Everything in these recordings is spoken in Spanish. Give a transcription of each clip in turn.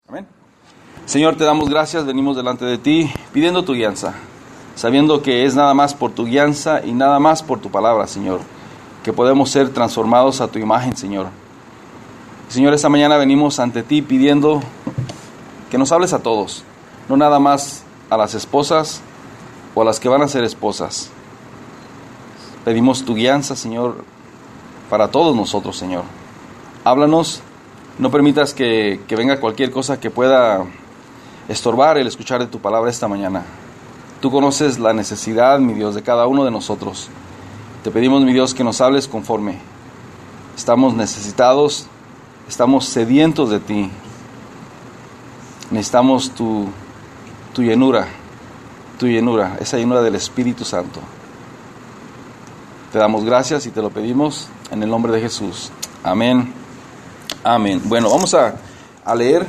Amén. Señor, te damos gracias, venimos delante de ti pidiendo tu guianza, sabiendo que es nada más por tu guianza y nada más por tu palabra, Señor, que podemos ser transformados a tu imagen, Señor. Señor, esta mañana venimos ante ti pidiendo que nos hables a todos, no nada más a las esposas o a las que van a ser esposas. Pedimos tu guianza, Señor, para todos nosotros, Señor. Háblanos, no permitas que venga cualquier cosa que pueda estorbar el escuchar de tu palabra esta mañana. Tú conoces la necesidad, mi Dios, de cada uno de nosotros. Te pedimos, mi Dios, que nos hables conforme. Estamos necesitados, estamos sedientos de ti. Necesitamos tu llenura, esa llenura del Espíritu Santo. Te damos gracias y te lo pedimos en el nombre de Jesús. Amén. Amén. Bueno, vamos a leer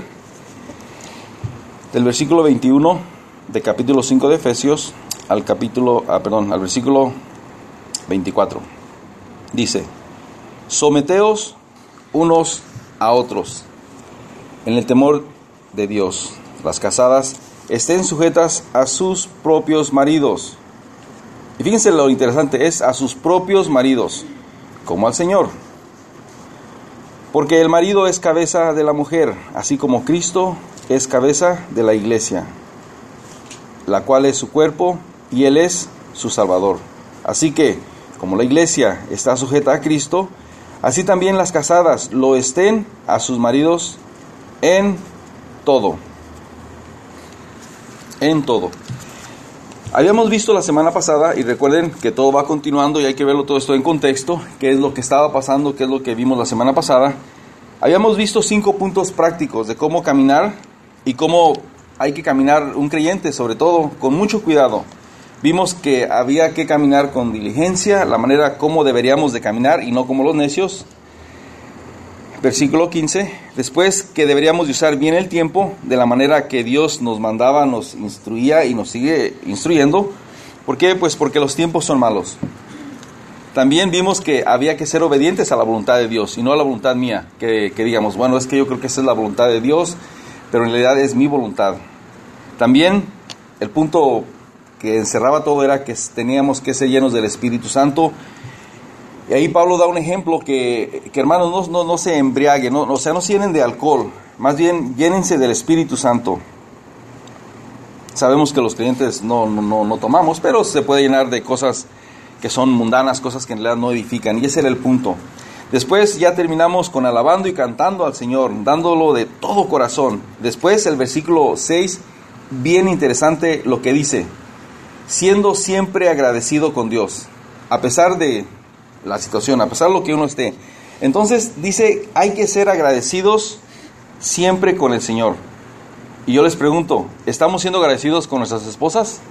del versículo 21 de capítulo 5 de Efesios al versículo 24. Dice: someteos unos a otros en el temor de Dios. Las casadas estén sujetas a sus propios maridos. Y fíjense lo interesante, es a sus propios maridos, como al Señor. Porque el marido es cabeza de la mujer, así como Cristo es cabeza de la iglesia, la cual es su cuerpo y Él es su Salvador. Así que, como la iglesia está sujeta a Cristo, así también las casadas lo estén a sus maridos en todo. En todo. Habíamos visto la semana pasada, y recuerden que todo va continuando y hay que verlo todo esto en contexto, qué es lo que estaba pasando, qué es lo que vimos la semana pasada. Habíamos visto 5 puntos prácticos de cómo caminar y cómo hay que caminar un creyente, sobre todo con mucho cuidado. Vimos que había que caminar con diligencia, la manera como deberíamos de caminar y no como los necios. Versículo 15, después que deberíamos de usar bien el tiempo de la manera que Dios nos mandaba, nos instruía y nos sigue instruyendo. ¿Por qué? Pues porque los tiempos son malos. También vimos que había que ser obedientes a la voluntad de Dios y no a la voluntad mía, que digamos, bueno, es que yo creo que esa es la voluntad de Dios, pero en realidad es mi voluntad. También el punto que encerraba todo era que teníamos que ser llenos del Espíritu Santo. Y ahí Pablo da un ejemplo que hermanos, no se embriaguen, no se llenen de alcohol, más bien llénense del Espíritu Santo. Sabemos que los creyentes no tomamos, pero se puede llenar de cosas que son mundanas, cosas que en realidad no edifican, y ese era el punto. Después ya terminamos con alabando y cantando al Señor, dándolo de todo corazón. Después el versículo 6, bien interesante lo que dice: siendo siempre agradecido con Dios, a pesar de la situación, a pesar de lo que uno esté. Entonces dice, hay que ser agradecidos siempre con el Señor. Y yo les pregunto, ¿estamos siendo agradecidos con nuestras esposas?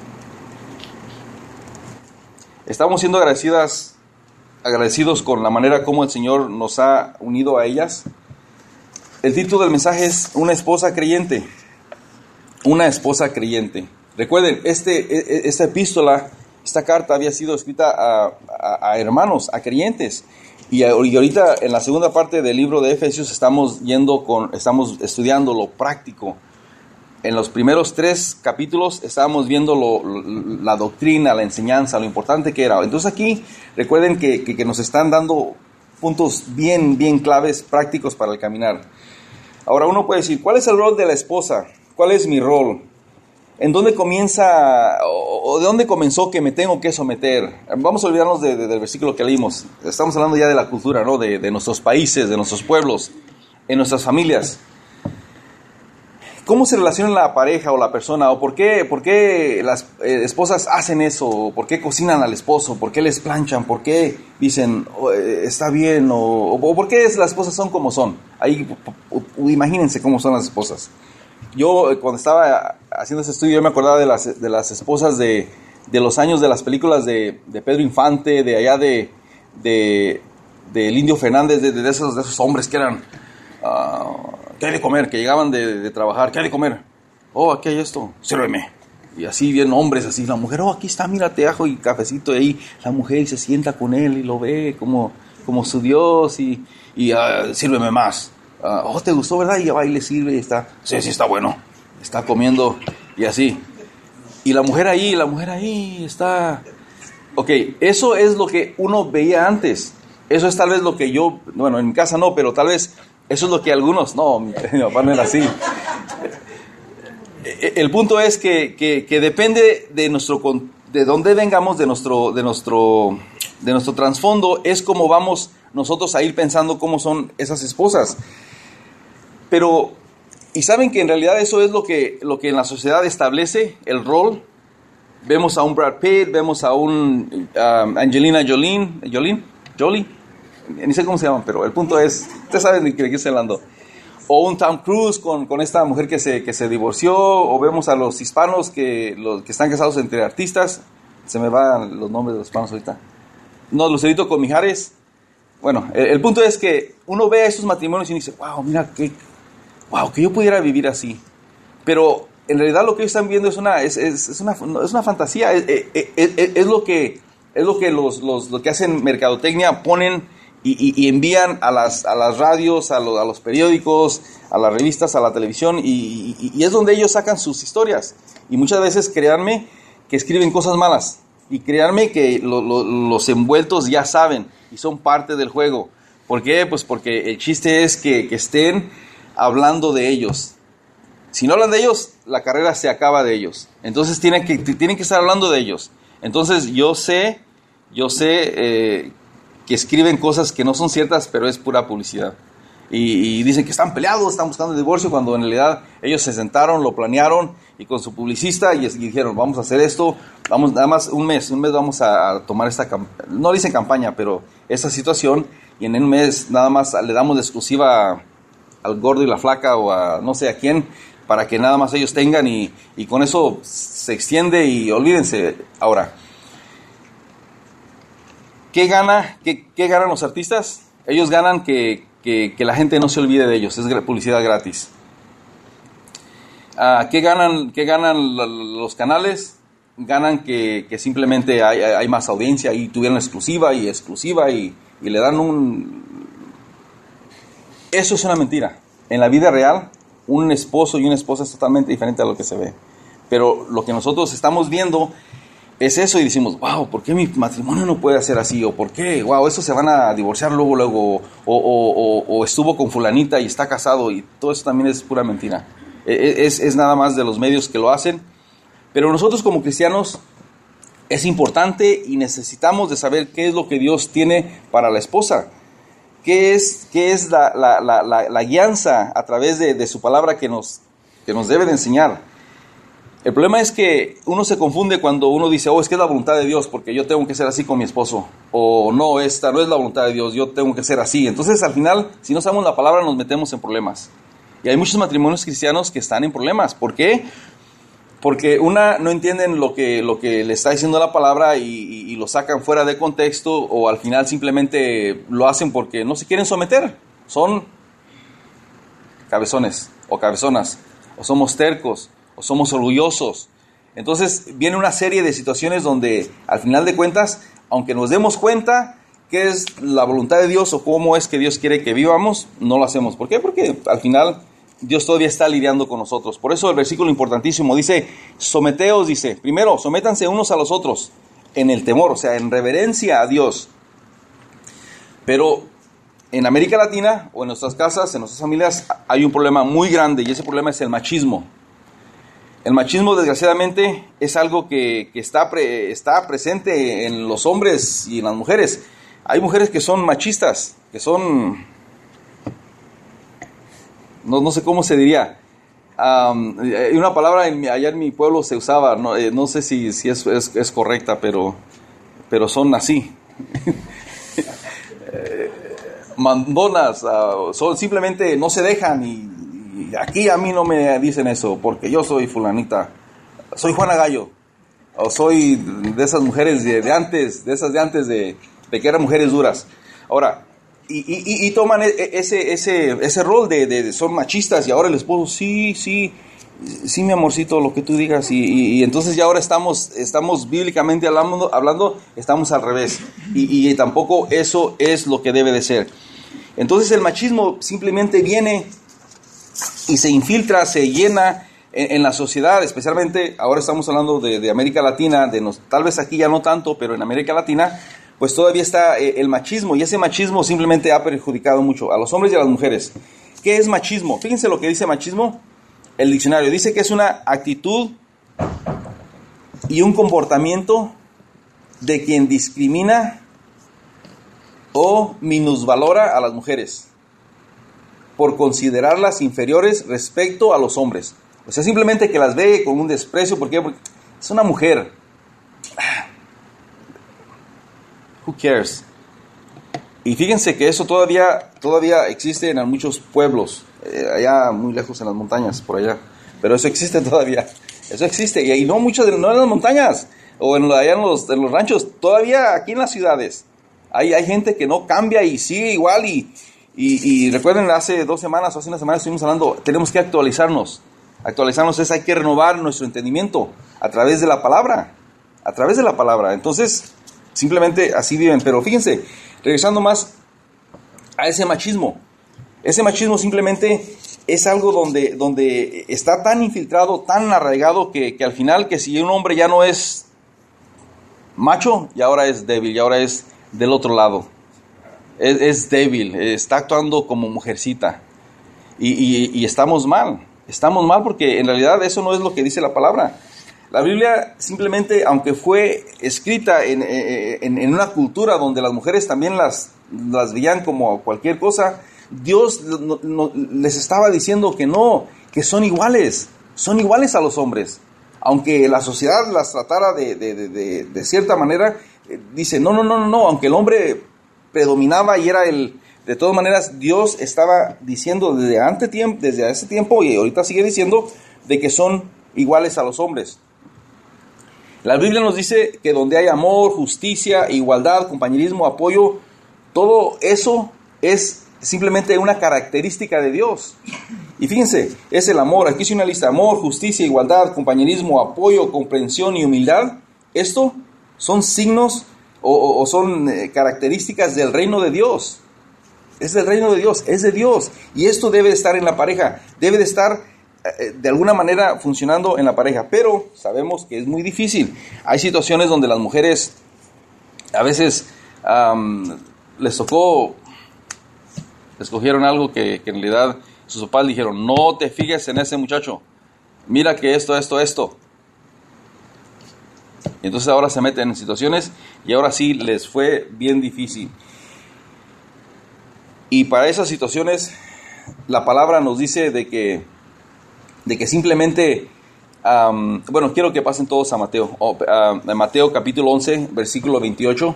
¿Estamos siendo agradecidos con la manera como el Señor nos ha unido a ellas? El título del mensaje es Una esposa creyente. Una esposa creyente. Recuerden, esta epístola, esta carta había sido escrita a hermanos, a creyentes. Y ahorita en la segunda parte del libro de Efesios estamos estudiando lo práctico. En los primeros 3 capítulos estábamos viendo la doctrina, la enseñanza, lo importante que era. Entonces aquí recuerden que nos están dando puntos bien claves, prácticos para el caminar. Ahora uno puede decir, ¿cuál es el rol de la esposa? ¿Cuál es mi rol? ¿En dónde comienza o de dónde comenzó que me tengo que someter? Vamos a olvidarnos del versículo que leímos. Estamos hablando ya de la cultura, ¿no? De nuestros países, de nuestros pueblos, en nuestras familias. ¿Cómo se relaciona la pareja o la persona? ¿O por qué las esposas hacen eso? ¿Por qué cocinan al esposo? ¿Por qué les planchan? ¿Por qué dicen, está bien? ¿O por qué las esposas son como son? Ahí, imagínense cómo son las esposas. Yo, cuando estaba haciendo ese estudio, yo me acordaba de las esposas de los años de las películas de Pedro Infante, de allá del Indio Fernández, de esos hombres que eran... ¿qué hay de comer? Que llegaban de trabajar. ¿Qué hay de comer? Oh, aquí hay esto, sírveme. Y así bien hombres, así la mujer, oh, aquí está, mírate, ajo y cafecito. Y ahí la mujer se sienta con él y lo ve como su Dios y sírveme más. ¿te gustó, verdad? Y ya va y le sirve y está, sí, está bueno, está comiendo y así. Y la mujer ahí está... Ok, eso es lo que uno veía antes. Eso es tal vez lo que yo, bueno, en mi casa no, pero tal vez eso es lo que algunos, no, mi papá no era así. El punto es que depende de dónde vengamos, de nuestro trasfondo, es como vamos nosotros a ir pensando cómo son esas esposas. Pero, y saben que en realidad eso es lo que en la sociedad establece el rol. Vemos a un Brad Pitt, vemos a un Angelina Jolie, ni sé cómo se llaman, pero el punto es, ustedes saben de qué estoy hablando. O un Tom Cruise con esta mujer que se divorció, o vemos a los hispanos que están casados entre artistas. Se me van los nombres de los hispanos ahorita. No, Lucerito con Mijares. Bueno, el punto es que uno ve a esos matrimonios y dice, wow, mira, que yo pudiera vivir así. Pero en realidad lo que ellos están viendo es una fantasía. Es lo que hacen mercadotecnia, ponen y envían a las radios, a los periódicos, a las revistas, a la televisión, y es donde ellos sacan sus historias. Y muchas veces, créanme, que escriben cosas malas. Y créanme que los envueltos ya saben y son parte del juego. ¿Por qué? Pues porque el chiste es que estén hablando de ellos. Si no hablan de ellos, la carrera se acaba de ellos. Entonces tienen que estar hablando de ellos. Entonces yo sé que escriben cosas que no son ciertas, pero es pura publicidad. Y dicen que están peleados, están buscando el divorcio, cuando en realidad ellos se sentaron, lo planearon, y con su publicista, y dijeron, vamos a hacer esto, vamos, nada más un mes vamos a tomar esta campaña, no dicen campaña, pero esta situación, y en un mes nada más le damos de exclusiva al gordo y la flaca, o a no sé a quién, para que nada más ellos tengan, y con eso se extiende, y olvídense. Ahora, ¿qué ganan los artistas? Ellos ganan que la gente no se olvide de ellos, es publicidad gratis. ¿Qué ganan los canales? Ganan que simplemente hay más audiencia, y tuvieron exclusiva y le dan Eso es una mentira. En la vida real, un esposo y una esposa es totalmente diferente a lo que se ve. Pero lo que nosotros estamos viendo es eso, y decimos, wow, ¿por qué mi matrimonio no puede ser así? O ¿por qué? Wow, eso se van a divorciar luego. O estuvo con fulanita y está casado, y todo eso también es pura mentira. Es nada más de los medios que lo hacen. Pero nosotros como cristianos es importante y necesitamos de saber qué es lo que Dios tiene para la esposa. ¿Qué es la guianza a través de su palabra que nos debe de enseñar? El problema es que uno se confunde cuando uno dice, es que es la voluntad de Dios, porque yo tengo que ser así con mi esposo. O no, esta no es la voluntad de Dios, yo tengo que ser así. Entonces, al final, si no sabemos la palabra, nos metemos en problemas. Y hay muchos matrimonios cristianos que están en problemas. ¿Por qué? Porque no entienden lo que le está diciendo la palabra y lo sacan fuera de contexto, o al final simplemente lo hacen porque no se quieren someter. Son cabezones o cabezonas, o somos tercos, o somos orgullosos. Entonces viene una serie de situaciones donde al final de cuentas, aunque nos demos cuenta qué es la voluntad de Dios o cómo es que Dios quiere que vivamos, no lo hacemos. ¿Por qué? Porque al final Dios todavía está lidiando con nosotros. Por eso el versículo importantísimo dice, someteos, dice, primero, sométanse unos a los otros en el temor, o sea, en reverencia a Dios. Pero en América Latina, o en nuestras casas, en nuestras familias, hay un problema muy grande, y ese problema es el machismo. El machismo, desgraciadamente, es algo que está presente en los hombres y en las mujeres. Hay mujeres que son machistas, que son... No sé cómo se diría. Una palabra allá en mi pueblo se usaba, no sé si es correcta, pero son así. Mandonas, simplemente no se dejan, y aquí a mí no me dicen eso, porque yo soy fulanita, soy Juana Gallo, o soy de esas mujeres de antes de que eran mujeres duras. Ahora, y toman ese rol de son machistas, y ahora el esposo, sí, mi amorcito, lo que tú digas, y entonces ya ahora estamos bíblicamente hablando, estamos al revés, y tampoco eso es lo que debe de ser. Entonces el machismo simplemente viene y se infiltra, se llena en la sociedad, especialmente ahora estamos hablando de América Latina, tal vez aquí ya no tanto, pero en América Latina, pues todavía está el machismo, y ese machismo simplemente ha perjudicado mucho a los hombres y a las mujeres. ¿Qué es machismo? Fíjense lo que dice machismo. El diccionario dice que es una actitud y un comportamiento de quien discrimina o minusvalora a las mujeres por considerarlas inferiores respecto a los hombres. O sea, simplemente que las ve con un desprecio. ¿Por qué? Porque es una mujer. Who cares? Y fíjense que eso todavía existe en muchos pueblos, allá muy lejos en las montañas, por allá. Pero eso existe todavía. Eso existe. Y no en las montañas o allá en los ranchos. Todavía aquí en las ciudades hay gente que no cambia y sigue igual. Y recuerden, hace 2 semanas o hace una semana estuvimos hablando, tenemos que actualizarnos. Actualizarnos hay que renovar nuestro entendimiento a través de la palabra. A través de la palabra. Entonces, simplemente así viven. Pero fíjense, regresando más a ese machismo. Ese machismo simplemente es algo donde está tan infiltrado, tan arraigado, que al final, que si un hombre ya no es macho, y ahora es débil, y ahora es del otro lado. Es débil, está actuando como mujercita. Y estamos mal. Estamos mal porque en realidad eso no es lo que dice la palabra. La Biblia simplemente, aunque fue escrita en una cultura donde las mujeres también las veían como cualquier cosa, Dios les estaba diciendo que no, que son iguales a los hombres. Aunque la sociedad las tratara de cierta manera, dice, no, aunque el hombre predominaba y era de todas maneras, Dios estaba diciendo desde ese tiempo, y ahorita sigue diciendo, de que son iguales a los hombres. La Biblia nos dice que donde hay amor, justicia, igualdad, compañerismo, apoyo, todo eso es simplemente una característica de Dios. Y fíjense, es el amor. Aquí hice una lista: amor, justicia, igualdad, compañerismo, apoyo, comprensión y humildad. Esto son signos o son características del reino de Dios. Es del reino de Dios, es de Dios. Y esto debe de estar en la pareja, debe de estar de alguna manera funcionando en la pareja. Pero sabemos que es muy difícil. Hay situaciones donde las mujeres a veces les tocó, escogieron algo que en realidad sus papás dijeron: no te fijes en ese muchacho, mira que esto. Y entonces ahora se meten en situaciones y ahora sí les fue bien difícil. Y para esas situaciones la palabra nos dice de que simplemente, quiero que pasen todos a Mateo, Mateo capítulo 11, versículo 28.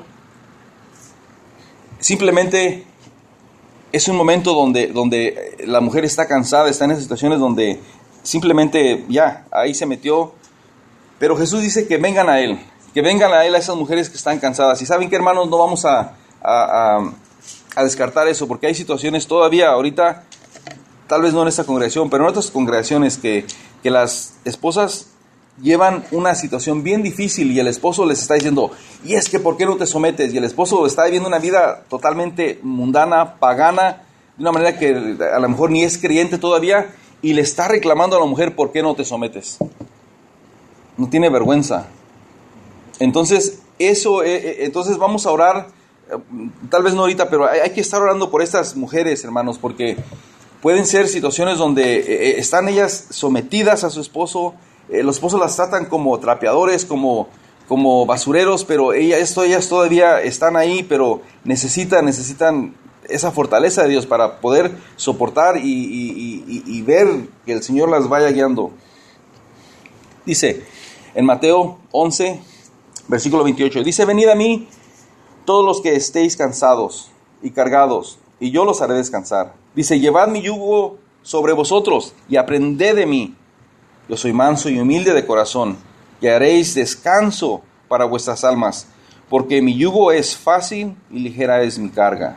Simplemente es un momento donde la mujer está cansada, está en esas situaciones donde simplemente ya, ahí se metió. Pero Jesús dice que vengan a Él a esas mujeres que están cansadas. Y ¿saben qué, hermanos? No vamos a descartar eso, porque hay situaciones todavía ahorita, tal vez no en esta congregación, pero en otras congregaciones que las esposas llevan una situación bien difícil y el esposo les está diciendo: y es que ¿por qué no te sometes? Y el esposo está viviendo una vida totalmente mundana, pagana, de una manera que a lo mejor ni es creyente todavía, y le está reclamando a la mujer: ¿por qué no te sometes? No tiene vergüenza. Entonces entonces vamos a orar, tal vez no ahorita, pero hay que estar orando por estas mujeres, hermanos, porque pueden ser situaciones donde están ellas sometidas a su esposo. Los esposos las tratan como trapeadores, como basureros, pero ellas todavía están ahí, pero necesitan esa fortaleza de Dios para poder soportar y ver que el Señor las vaya guiando. Dice en Mateo 11, versículo 28, dice: venid a mí todos los que estéis cansados y cargados, y yo los haré descansar. Dice: llevad mi yugo sobre vosotros y aprended de mí. Yo soy manso y humilde de corazón, y haréis descanso para vuestras almas, porque mi yugo es fácil y ligera es mi carga.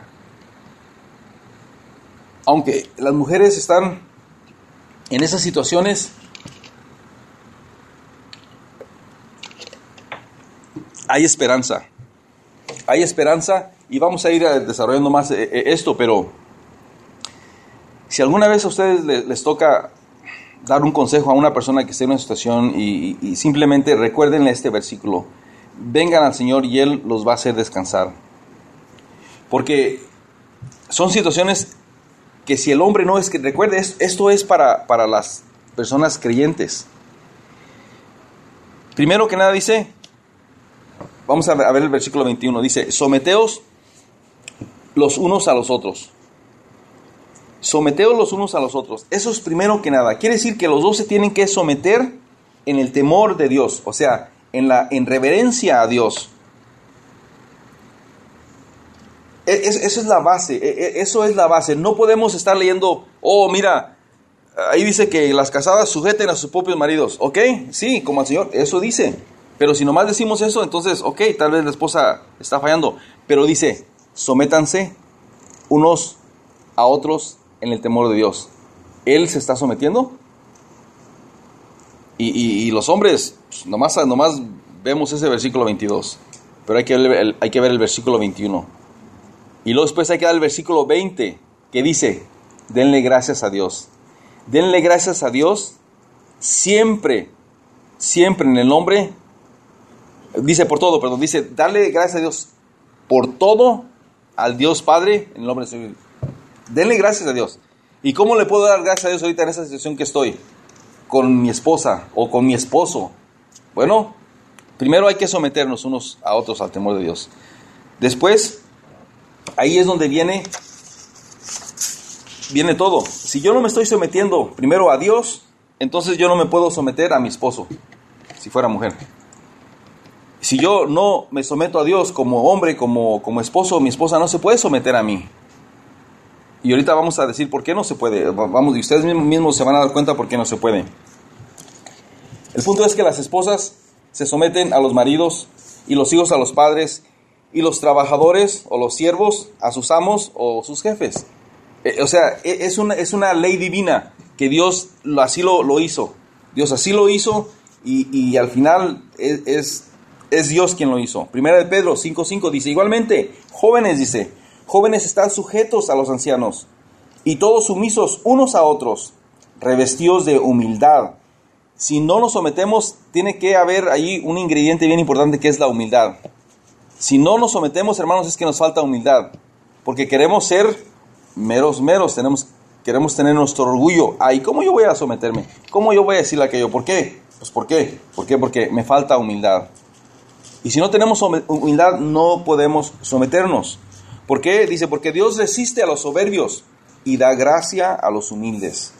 Aunque las mujeres están en esas situaciones, hay esperanza, y vamos a ir desarrollando más esto, pero Si alguna vez a ustedes les toca dar un consejo a una persona que esté en una situación y simplemente recuérdenle este versículo, vengan al Señor y Él los va a hacer descansar. Porque son situaciones que si el hombre no es que recuerde, esto es para las personas creyentes. Primero que nada dice, vamos a ver el versículo 21, dice, someteos los unos a los otros. Someteos los unos a los otros. Eso es primero que nada. Quiere decir que los dos se tienen que someter en el temor de Dios, o sea, en reverencia a Dios. Eso es la base, eso es la base. No podemos estar leyendo, oh, mira, ahí dice que las casadas sujeten a sus propios maridos. Ok, sí, como al Señor, eso dice. Pero si nomás decimos eso, entonces, ok, tal vez la esposa está fallando. Pero dice, sométanse unos a otros en el temor de Dios. ¿Él se está sometiendo? Y los hombres, pues, nomás vemos ese versículo 22. Pero hay que ver el versículo 21. Y luego después hay que dar el versículo 20, que dice, denle gracias a Dios. Denle gracias a Dios siempre, siempre en el nombre, dice por todo, perdón, dice, darle gracias a Dios por todo al Dios Padre en el nombre del Señor. Denle gracias a Dios. ¿Y cómo le puedo dar gracias a Dios ahorita en esa situación que estoy? Con mi esposa o con mi esposo. Bueno, primero hay que someternos unos a otros al temor de Dios. Después, ahí es donde viene todo. Si yo no me estoy sometiendo primero a Dios, entonces yo no me puedo someter a mi esposo, si fuera mujer. Si yo no me someto a Dios como hombre, como esposo, mi esposa no se puede someter a mí. Y ahorita vamos a decir por qué no se puede. Vamos, y ustedes mismos se van a dar cuenta por qué no se puede. El punto es que las esposas se someten a los maridos y los hijos a los padres y los trabajadores o los siervos a sus amos o sus jefes. O sea, es una ley divina que Dios así lo hizo. Dios así lo hizo y al final es Dios quien lo hizo. Primera de Pedro 5:5 dice, igualmente, jóvenes están sujetos a los ancianos y todos sumisos unos a otros, revestidos de humildad. Si no nos sometemos, tiene que haber ahí un ingrediente bien importante que es la humildad. Si no nos sometemos, hermanos, es que nos falta humildad, porque queremos ser meros, queremos tener nuestro orgullo. Ay, ¿cómo yo voy a someterme? ¿Cómo yo voy a decirle aquello? ¿Por qué? Pues ¿por qué? ¿Por qué? Porque me falta humildad. Y si no tenemos humildad, no podemos someternos. ¿Por qué? Dice, porque Dios resiste a los soberbios y da gracia a los humildes.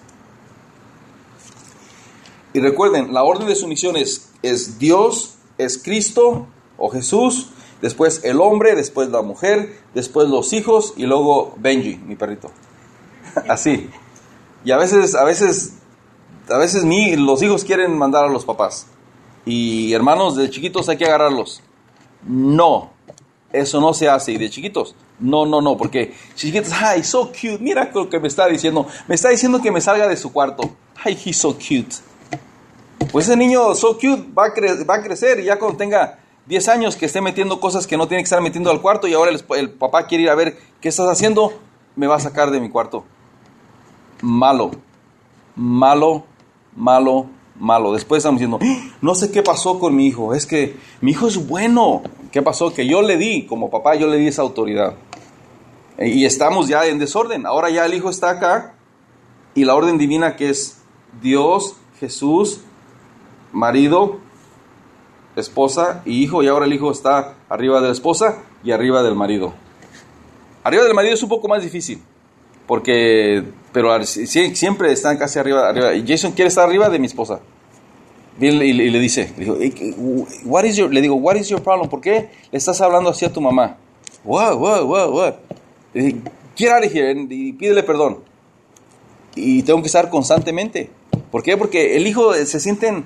Y recuerden, la orden de sumisión es Dios, es Cristo o Jesús, después el hombre, después la mujer, después los hijos y luego Benji, mi perrito. Así. Y a veces los hijos quieren mandar a los papás. Y hermanos, de chiquitos hay que agarrarlos. No, eso no se hace. Y de chiquitos, no, porque chiquitos, ay, so cute, mira lo que me está diciendo. Me está diciendo que me salga de su cuarto. Ay, he's so cute. Pues ese niño so cute va a crecer y ya cuando tenga 10 años que esté metiendo cosas que no tiene que estar metiendo al cuarto y ahora el papá quiere ir a ver qué estás haciendo, me va a sacar de mi cuarto. Malo. Después estamos diciendo, no sé qué pasó con mi hijo, es que mi hijo es bueno. ¿Qué pasó? Que yo le di, como papá, yo le di esa autoridad. Y estamos ya en desorden. Ahora ya el hijo está acá y la orden divina que es Dios, Jesús, marido, esposa y hijo, y ahora el hijo está arriba de la esposa y arriba del marido. Arriba del marido es un poco más difícil, pero siempre están casi arriba. Y Jason quiere estar arriba de mi esposa. Y le dice, what is your problem? ¿Por qué le estás hablando así a tu mamá? What? Get out of here, y pídele perdón. Y tengo que estar constantemente. ¿Por qué? Porque el hijo están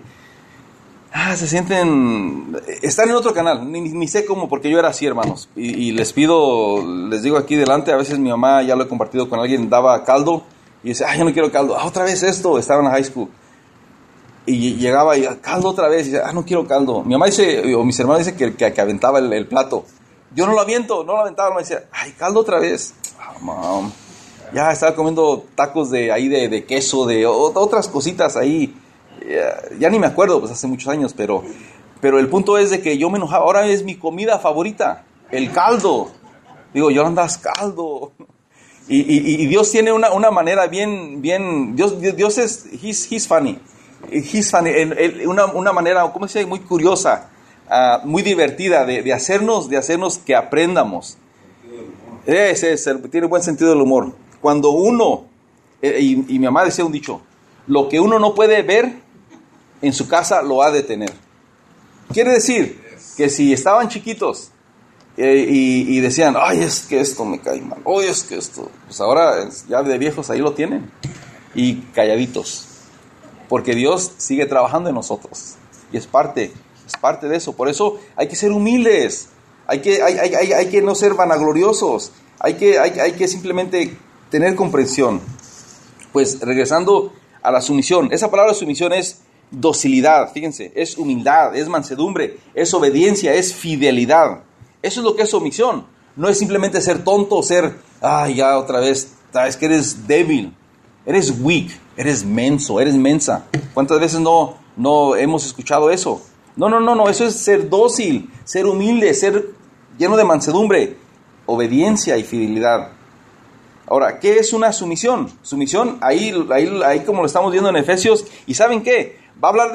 en otro canal, ni sé cómo, porque yo era así, hermanos, y les digo aquí delante, a veces mi mamá, ya lo he compartido con alguien, daba caldo, y dice, yo no quiero caldo, otra vez esto, estaba en la high school, y llegaba y caldo otra vez, y dice, no quiero caldo. Mi mamá dice, o mis hermanos dicen que aventaba el plato, yo no lo aventaba, me decía, caldo otra vez, mom, Ya estaba comiendo tacos de queso, de otras cositas ahí. Ya ni me acuerdo, pues hace muchos años, pero el punto es de que yo me enojaba. Ahora es mi comida favorita, el caldo. Digo, Yolanda, haz caldo. Y Dios tiene una manera bien, Dios es, he's funny. He's funny, una manera, ¿cómo se dice? Muy curiosa, muy divertida de hacernos que aprendamos. Tiene buen sentido del humor. Cuando uno, y mi mamá decía un dicho, lo que uno no puede ver en su casa lo ha de tener. Quiere decir que si estaban chiquitos y decían, ay, es que esto me cae mal, ay, es que esto, pues ahora ya de viejos ahí lo tienen, y calladitos, porque Dios sigue trabajando en nosotros, y es parte de eso. Por eso hay que ser humildes, hay que no ser vanagloriosos, hay que simplemente tener comprensión. Pues regresando a la sumisión, esa palabra sumisión es docilidad, fíjense, es humildad, es mansedumbre, es obediencia, es fidelidad. Eso es lo que es sumisión. No es simplemente ser tonto, ya otra vez, es que eres débil, eres weak, eres menso, eres mensa. ¿Cuántas veces no hemos escuchado eso? No, eso es ser dócil, ser humilde, ser lleno de mansedumbre, obediencia y fidelidad. Ahora, ¿qué es una sumisión? Sumisión, ahí como lo estamos viendo en Efesios, y ¿saben qué? Va a hablar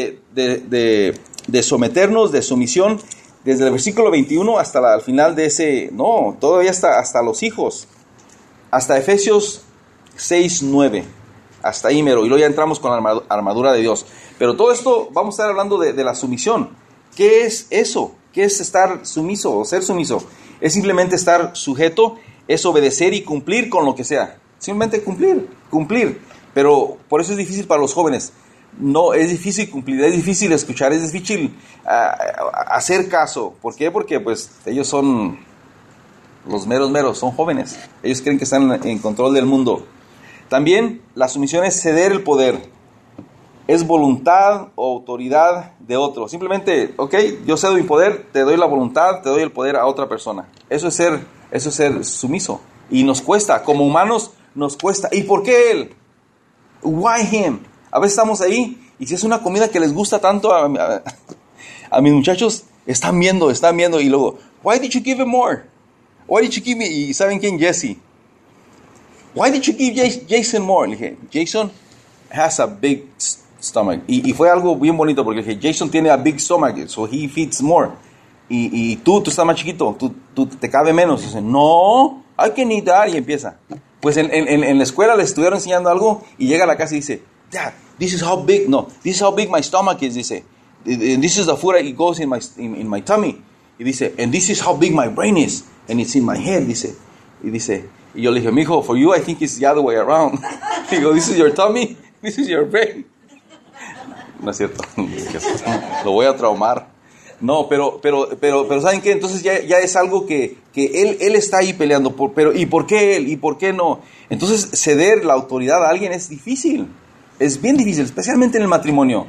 de someternos, de sumisión, desde el versículo 21 hasta el final de ese, todavía hasta los hijos, hasta Efesios 6:9, hasta ahí mero, y luego ya entramos con la armadura de Dios. Pero todo esto, vamos a estar hablando de la sumisión. ¿Qué es eso? ¿Qué es estar sumiso o ser sumiso? Es simplemente estar sujeto, es obedecer y cumplir con lo que sea. Simplemente cumplir. Pero por eso es difícil para los jóvenes. No, es difícil cumplir, es difícil escuchar, es difícil hacer caso. ¿Por qué? Porque pues ellos son los meros, son jóvenes. Ellos creen que están en control del mundo. También la sumisión es ceder el poder. Es voluntad o autoridad de otro. Simplemente, yo cedo mi poder, te doy la voluntad, te doy el poder a otra persona. Eso es ser sumiso. Y nos cuesta, como humanos nos cuesta. ¿Y por qué él? Why him? A veces estamos ahí y si es una comida que les gusta tanto a mis muchachos, están viendo y luego, why did you give him more? Why did you give me? ¿Y saben quién? Jesse. Why did you give Jason more? Le dije, Jason has a big stomach. Y fue algo bien bonito porque le dije, Jason tiene a big stomach, so he feeds more. Y tú estás más chiquito, tú te cabe menos. Y dice, no, I can eat that. Y empieza. Pues en la escuela les estuvieron enseñando algo y llega a la casa y dice, Dad, this is how big my stomach is, dice. And this is the food that goes in my tummy. Y dice, and this is how big my brain is. And it's in my head, dice. Y yo le dije, mijo, for you I think it's the other way around. Digo, this is your tummy, this is your brain. No es cierto. Lo voy a traumar. No, pero ¿saben qué? Entonces ya es algo que él está ahí peleando. ¿Y por qué él? ¿Y por qué no? Entonces ceder la autoridad a alguien es difícil. Es bien difícil, especialmente en el matrimonio.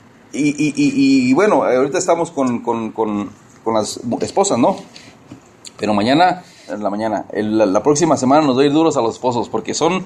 Y bueno, ahorita estamos con las esposas, ¿no? Pero la próxima semana nos doy duros a los esposos, porque son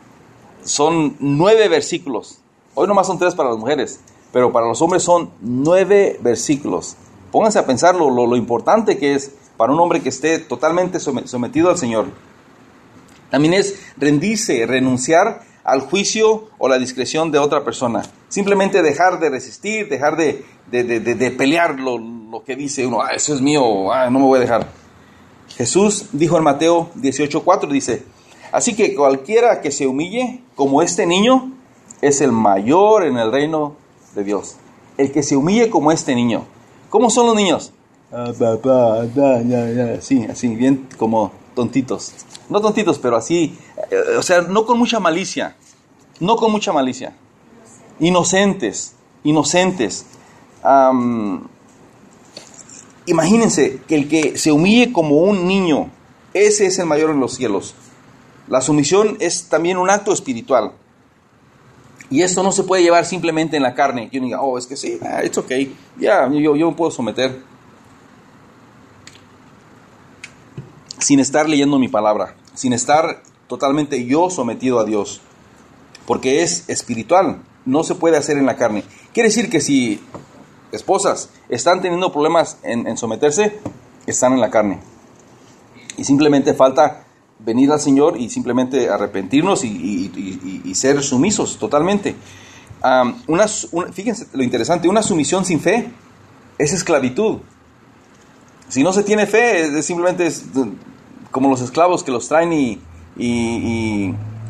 9 versículos. Hoy nomás son 3 para las mujeres, pero para los hombres son 9 versículos. Pónganse a pensar lo importante que es para un hombre que esté totalmente sometido al Señor. También es rendirse, renunciar al juicio o la discreción de otra persona. Simplemente dejar de resistir, dejar de pelear lo que dice uno. Eso es mío, no me voy a dejar. Jesús dijo en Mateo 18:4, dice, así que cualquiera que se humille como este niño es el mayor en el reino de Dios. El que se humille como este niño. ¿Cómo son los niños? Sí, así, bien como tontitos. No tontitos, pero así, o sea, no con mucha malicia. Inocentes. Imagínense que el que se humille como un niño, ese es el mayor en los cielos. La sumisión es también un acto espiritual. Y esto no se puede llevar simplemente en la carne. Que uno diga, es que sí, it's okay. Yo me puedo someter. Sin estar leyendo mi palabra. Sin estar totalmente yo sometido a Dios, porque es espiritual, no se puede hacer en la carne. Quiere decir que si esposas están teniendo problemas en someterse, están en la carne. Y simplemente falta venir al Señor y simplemente arrepentirnos y ser sumisos totalmente. Fíjense lo interesante, una sumisión sin fe es esclavitud. Si no se tiene fe, simplemente es como los esclavos que los traen y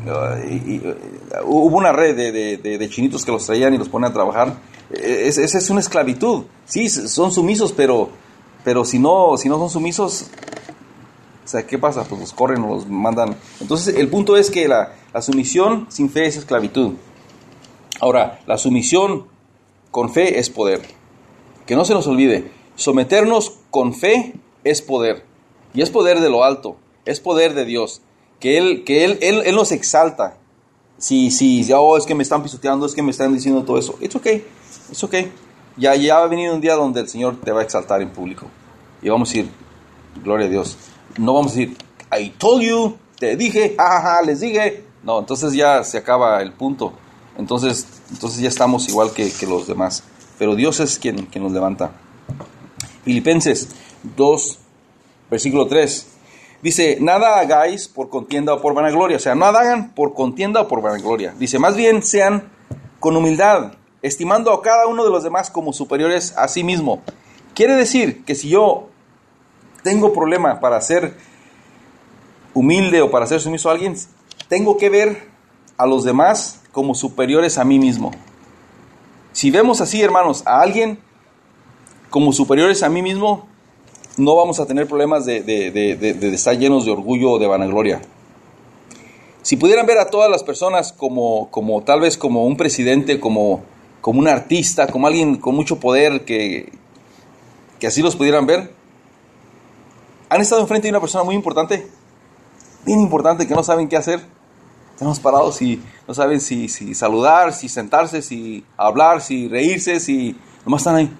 hubo una red de chinitos que los traían y los ponen a trabajar. Esa es una esclavitud. Sí, son sumisos, pero si no son sumisos, o sea, ¿qué pasa? Pues los corren o los mandan. Entonces, el punto es que la sumisión sin fe es esclavitud. Ahora, la sumisión con fe es poder. Que no se nos olvide, someternos con fe es poder. Y es poder de lo alto, es poder de Dios. Que Él nos exalta. Si es que me están pisoteando, es que me están diciendo todo eso. It's okay. Ya va a venir un día donde el Señor te va a exaltar en público. Y vamos a decir, gloria a Dios. No vamos a decir, I told you, te dije, jajaja, les dije. No, entonces ya se acaba el punto. Entonces ya estamos igual que los demás. Pero Dios es quien nos levanta. Filipenses 2, versículo 3. Dice, nada hagáis por contienda o por vanagloria. O sea, nada hagan por contienda o por vanagloria. Dice, más bien sean con humildad, estimando a cada uno de los demás como superiores a sí mismo. Quiere decir que si yo tengo problema para ser humilde o para ser sumiso a alguien, tengo que ver a los demás como superiores a mí mismo. Si vemos así, hermanos, a alguien como superiores a mí mismo, no vamos a tener problemas de estar llenos de orgullo o de vanagloria. Si pudieran ver a todas las personas como tal vez como un presidente, como un artista, como alguien con mucho poder, que así los pudieran ver. ¿Han estado enfrente de una persona muy importante? Bien importante, que no saben qué hacer. Estamos parados y no saben si saludar, si sentarse, si hablar, si reírse, si nomás están ahí.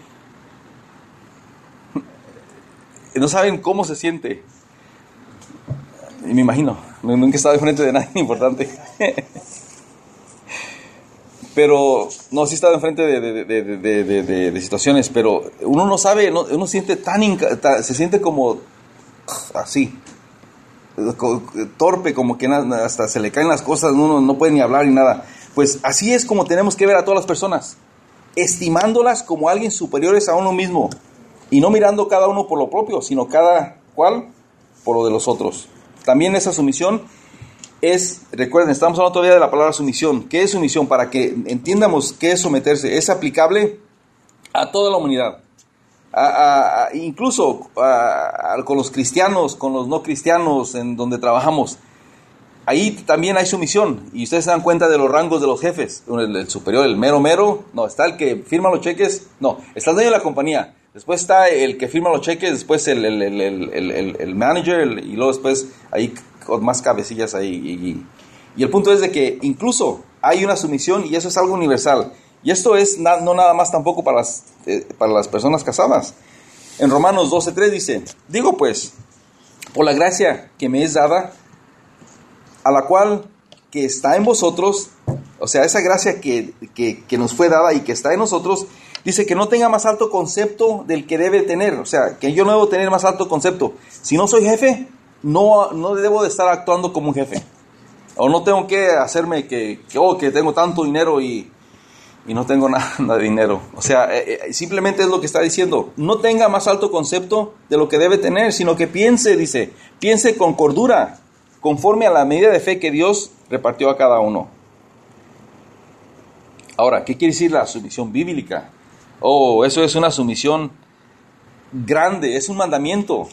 No saben cómo se siente. Y me imagino, nunca he estado enfrente de nadie importante. Pero, no, sí he estado enfrente de situaciones, pero uno no sabe, uno siente se siente como así, torpe, como que hasta se le caen las cosas, uno no puede ni hablar ni nada. Pues así es como tenemos que ver a todas las personas, estimándolas como alguien superiores a uno mismo, y no mirando cada uno por lo propio, sino cada cual por lo de los otros. También esa sumisión recuerden, estamos hablando todavía de la palabra sumisión. ¿Qué es sumisión? Para que entiendamos qué es someterse. Es aplicable a toda la humanidad. Incluso con los cristianos, con los no cristianos, en donde trabajamos. Ahí también hay sumisión. Y ustedes se dan cuenta de los rangos de los jefes. El superior, el mero. No, está el que firma los cheques. No, está el dueño de la compañía. Después está el que firma los cheques. Después el manager. Y luego después ahí con más cabecillas ahí. Y el punto es de que incluso hay una sumisión, y eso es algo universal. Y esto es no nada más tampoco para las personas casadas. En Romanos 12:3 dice, digo pues, por la gracia que me es dada, a la cual que está en vosotros, o sea, esa gracia que nos fue dada y que está en nosotros, dice que no tenga más alto concepto del que debe tener. O sea, que yo no debo tener más alto concepto. Si no soy jefe, no debo de estar actuando como un jefe. O no tengo que hacerme que tengo tanto dinero y no tengo nada de dinero. O sea, simplemente es lo que está diciendo. No tenga más alto concepto de lo que debe tener, sino que piense con cordura, conforme a la medida de fe que Dios repartió a cada uno. Ahora, ¿qué quiere decir la sumisión bíblica? Eso es una sumisión grande, es un mandamiento.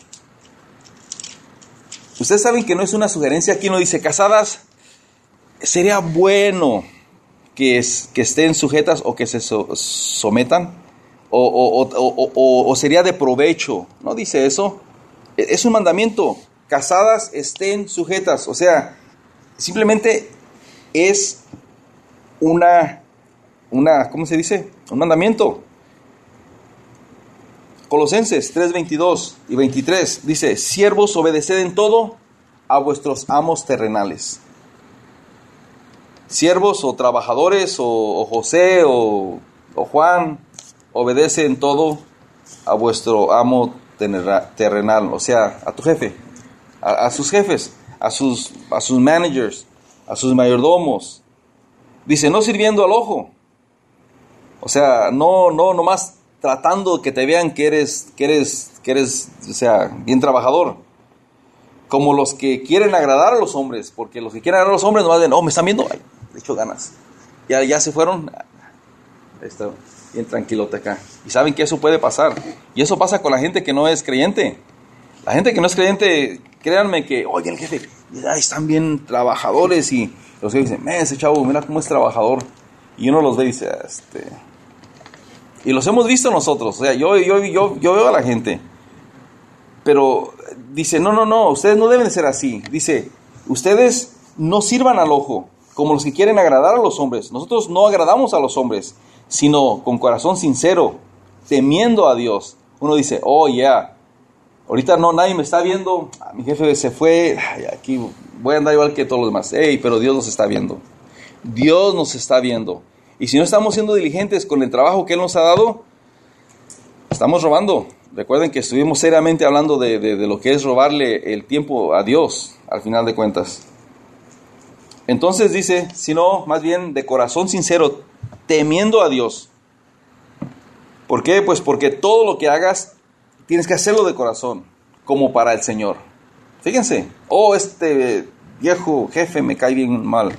Ustedes saben que no es una sugerencia. Aquí no dice, casadas, sería bueno que estén sujetas o que se sometan, o sería de provecho. No dice eso. Es un mandamiento. Casadas estén sujetas. O sea, simplemente es una ¿cómo se dice? Un mandamiento. Colosenses 3:22 y 23 dice, siervos, obedeced en todo a vuestros amos terrenales. Siervos o trabajadores o José o Juan, obedece en todo a vuestro amo terrenal, o sea, a tu jefe, a sus jefes, a sus managers, a sus mayordomos. Dice, no sirviendo al ojo, o sea, no nomás tratando que te vean que eres, o sea, bien trabajador, como los que quieren agradar a los hombres, porque los que quieren agradar a los hombres nomás dicen, me están viendo, ay, le echo ganas, ya se fueron, ahí está, bien tranquilote acá. Y saben que eso puede pasar, y eso pasa con la gente que no es creyente. La gente que no es creyente, créanme que, oye, el jefe, ay, están bien trabajadores, y los que dicen, ese chavo, mira cómo es trabajador, y uno los ve y dice, y los hemos visto nosotros, o sea, yo veo a la gente, pero dice, no, ustedes no deben de ser así. Dice, ustedes no sirvan al ojo, como los que quieren agradar a los hombres. Nosotros no agradamos a los hombres, sino con corazón sincero, temiendo a Dios. Uno dice, ahorita nadie me está viendo, mi jefe se fue, aquí voy a andar igual que todos los demás. Pero Dios nos está viendo. Dios nos está viendo. Y si no estamos siendo diligentes con el trabajo que Él nos ha dado, estamos robando. Recuerden que estuvimos seriamente hablando de lo que es robarle el tiempo a Dios, al final de cuentas. Entonces dice, sino más bien de corazón sincero, temiendo a Dios. ¿Por qué? Pues porque todo lo que hagas, tienes que hacerlo de corazón, como para el Señor. Fíjense, este viejo jefe me cae bien mal.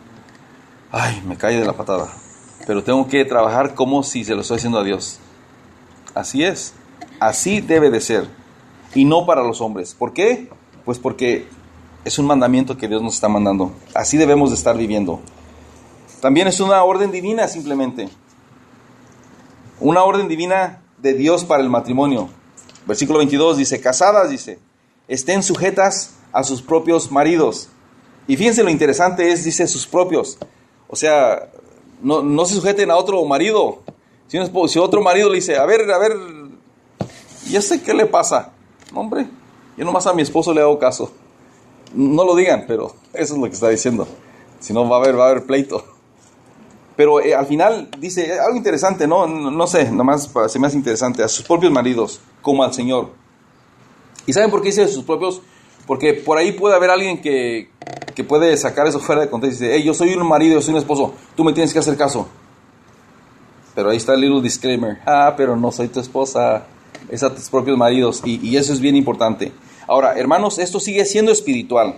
Ay, me cae de la patada. Pero tengo que trabajar como si se lo estoy haciendo a Dios. Así es. Así debe de ser. Y no para los hombres. ¿Por qué? Pues porque es un mandamiento que Dios nos está mandando. Así debemos de estar viviendo. También es una orden divina simplemente. Una orden divina de Dios para el matrimonio. Versículo 22 dice, casadas, dice, estén sujetas a sus propios maridos. Y fíjense lo interesante es, dice, sus propios. O sea, no se sujeten a otro marido. Si otro marido le dice, a ver, ¿y qué le pasa? Hombre, yo nomás a mi esposo le hago caso. No lo digan, pero eso es lo que está diciendo. Si no, va a haber pleito. Pero al final dice algo interesante, no sé, nomás se me hace interesante, a sus propios maridos, como al Señor. ¿Y saben por qué dice a sus propios? Porque por ahí puede haber alguien que puede sacar eso fuera de contexto y dice, yo soy un marido, yo soy un esposo, tú me tienes que hacer caso. Pero ahí está el little disclaimer, pero no soy tu esposa, es a tus propios maridos, y eso es bien importante. Ahora, hermanos, esto sigue siendo espiritual,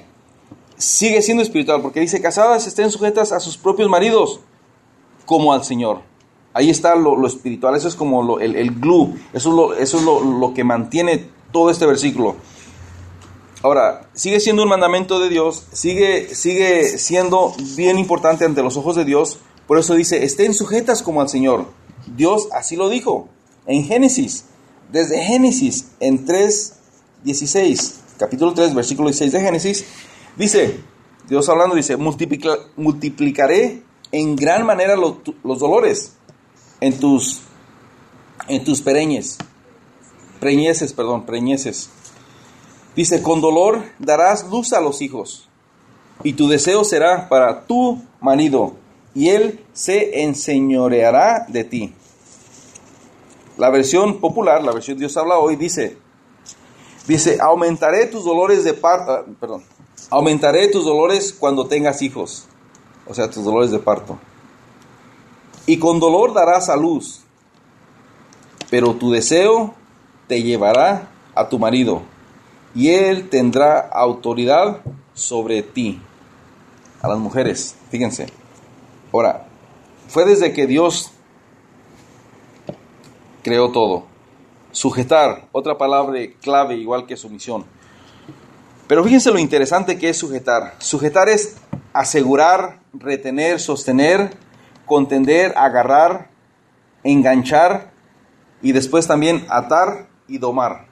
porque dice, casadas estén sujetas a sus propios maridos, como al Señor. Ahí está lo espiritual, eso es como el glue, eso es lo que mantiene todo este versículo. Ahora, sigue siendo un mandamiento de Dios, sigue siendo bien importante ante los ojos de Dios. Por eso dice, estén sujetas como al Señor. Dios así lo dijo en Génesis, desde Génesis, en 3:16, capítulo 3, versículo 16 de Génesis, dice, Dios hablando, dice, multiplicaré en gran manera los dolores en tus preñeces. Dice, con dolor darás luz a los hijos, y tu deseo será para tu marido, y él se enseñoreará de ti. La versión popular, la versión Dios habla hoy, dice, aumentaré tus dolores cuando tengas hijos, o sea, tus dolores de parto. Y con dolor darás a luz, pero tu deseo te llevará a tu marido, y él tendrá autoridad sobre ti. A las mujeres, fíjense. Ahora, fue desde que Dios creó todo. Sujetar, otra palabra clave igual que sumisión. Pero fíjense lo interesante que es sujetar. Sujetar es asegurar, retener, sostener, contender, agarrar, enganchar y después también atar y domar.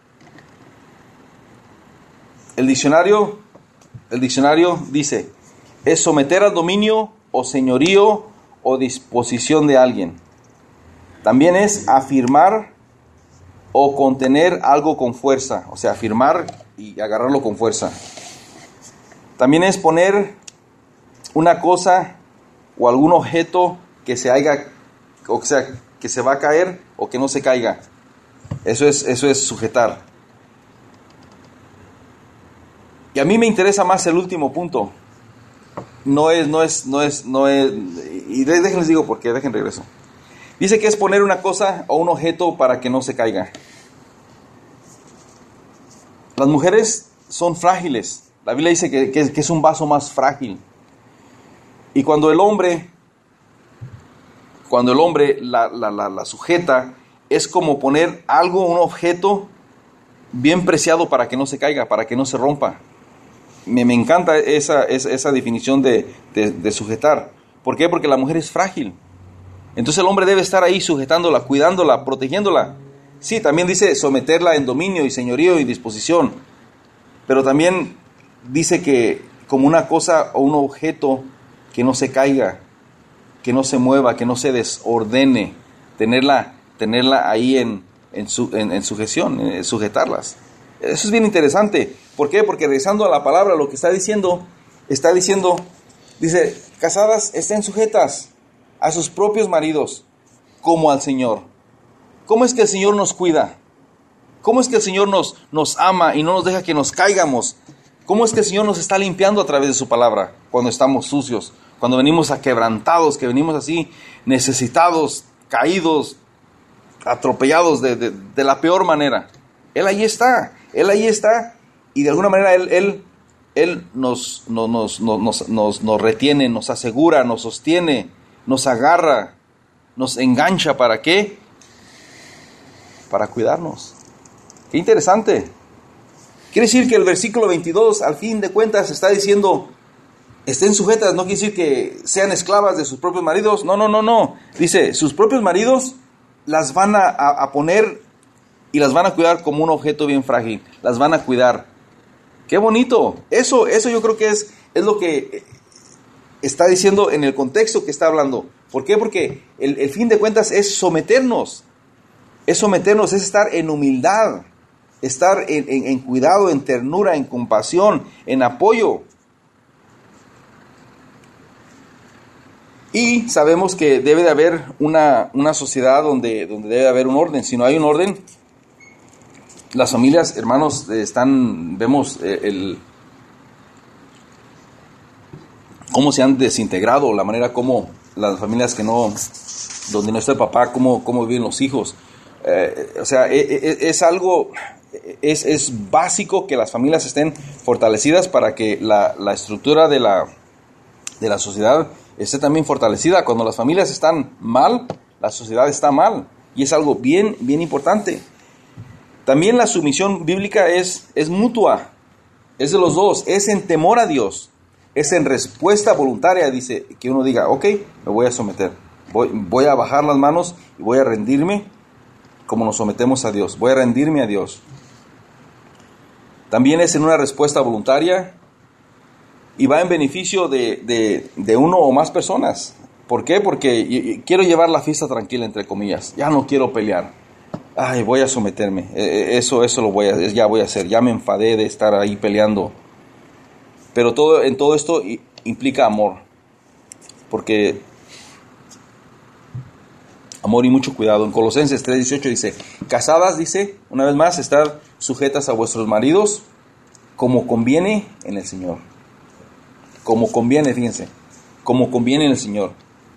El diccionario dice, es someter al dominio o señorío o disposición de alguien. También es afirmar o contener algo con fuerza, o sea, afirmar y agarrarlo con fuerza. También es poner una cosa o algún objeto que se haya, o sea, que se va a caer o que no se caiga. Eso es sujetar. Y a mí me interesa más el último punto. No es, y déjenles digo por qué, dejen regreso. Dice que es poner una cosa o un objeto para que no se caiga. Las mujeres son frágiles. La Biblia dice que es un vaso más frágil. Y cuando el hombre la sujeta, es como poner algo, un objeto bien preciado para que no se caiga, para que no se rompa. Me encanta esa definición de sujetar. ¿Por qué? Porque la mujer es frágil. Entonces el hombre debe estar ahí sujetándola, cuidándola, protegiéndola. Sí, también dice someterla en dominio y señorío y disposición. Pero también dice que como una cosa o un objeto que no se caiga, que no se mueva, que no se desordene, tenerla ahí en sujeción, sujetarlas. Eso es bien interesante. ¿Por qué? Porque regresando a la palabra, lo que está diciendo, dice, casadas estén sujetas a sus propios maridos como al Señor. ¿Cómo es que el Señor nos cuida? ¿Cómo es que el Señor nos ama y no nos deja que nos caigamos? ¿Cómo es que el Señor nos está limpiando a través de su palabra cuando estamos sucios? Cuando venimos quebrantados, que venimos así necesitados, caídos, atropellados de la peor manera. Él ahí está, y de alguna manera Él nos retiene, nos asegura, nos sostiene, nos agarra, nos engancha. ¿Para qué? Para cuidarnos. Qué interesante. Quiere decir que el versículo 22, al fin de cuentas, está diciendo, estén sujetas, no quiere decir que sean esclavas de sus propios maridos. No. Dice, sus propios maridos las van a poner y las van a cuidar como un objeto bien frágil. Las van a cuidar. ¡Qué bonito! Eso yo creo que es lo que está diciendo en el contexto que está hablando. ¿Por qué? Porque el fin de cuentas es someternos. Es estar en humildad. Estar en cuidado, en ternura, en compasión, en apoyo. Y sabemos que debe de haber una sociedad donde debe de haber un orden. Si no hay un orden, las familias, hermanos, vemos cómo se han desintegrado, la manera como las familias donde no está el papá, cómo viven los hijos. Es algo, es básico que las familias estén fortalecidas para que la estructura de la sociedad esté también fortalecida. Cuando las familias están mal, la sociedad está mal, y es algo bien, bien importante. También la sumisión bíblica es mutua, es de los dos, es en temor a Dios, es en respuesta voluntaria. Dice que uno diga, ok, me voy a someter, voy a bajar las manos y voy a rendirme como nos sometemos a Dios, voy a rendirme a Dios. También es en una respuesta voluntaria y va en beneficio de uno o más personas. ¿Por qué? Porque quiero llevar la fiesta tranquila, entre comillas, ya no quiero pelear. Ay, voy a someterme, eso ya voy a hacer, ya me enfadé de estar ahí peleando. Pero en todo esto implica amor, porque amor y mucho cuidado. En Colosenses 3:18 dice, casadas, dice, una vez más, estad sujetas a vuestros maridos como conviene en el Señor. Como conviene, fíjense, como conviene en el Señor.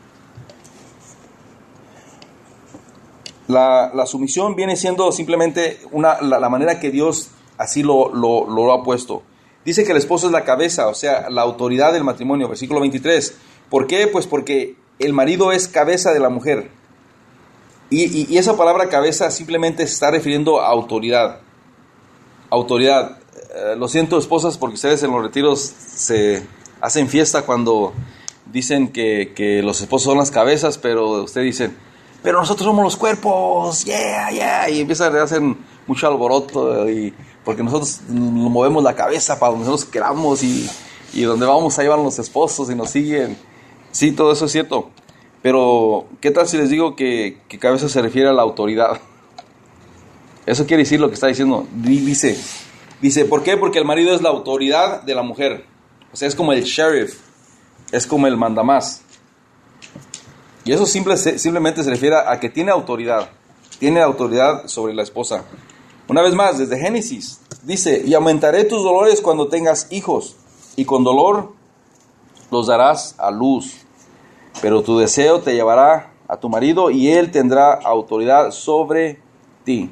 La sumisión viene siendo simplemente la manera que Dios así lo ha puesto. Dice que el esposo es la cabeza, o sea, la autoridad del matrimonio, versículo 23. ¿Por qué? Pues porque el marido es cabeza de la mujer. Y esa palabra cabeza simplemente se está refiriendo a autoridad. Autoridad. Lo siento, esposas, porque ustedes en los retiros se hacen fiesta cuando dicen que los esposos son las cabezas, pero ustedes dicen, pero nosotros somos los cuerpos, yeah, y empiezan a hacer mucho alboroto, porque nosotros movemos la cabeza para donde nosotros queramos, y donde vamos ahí van los esposos y nos siguen. Sí, todo eso es cierto, pero ¿qué tal si les digo que cabeza se refiere a la autoridad? Eso quiere decir lo que está diciendo. Dice, ¿por qué? Porque el marido es la autoridad de la mujer. O sea, es como el sheriff, es como el mandamás. Y eso simplemente se refiere a que tiene autoridad sobre la esposa. Una vez más, desde Génesis, dice, y aumentaré tus dolores cuando tengas hijos, y con dolor los darás a luz. Pero tu deseo te llevará a tu marido, y él tendrá autoridad sobre ti.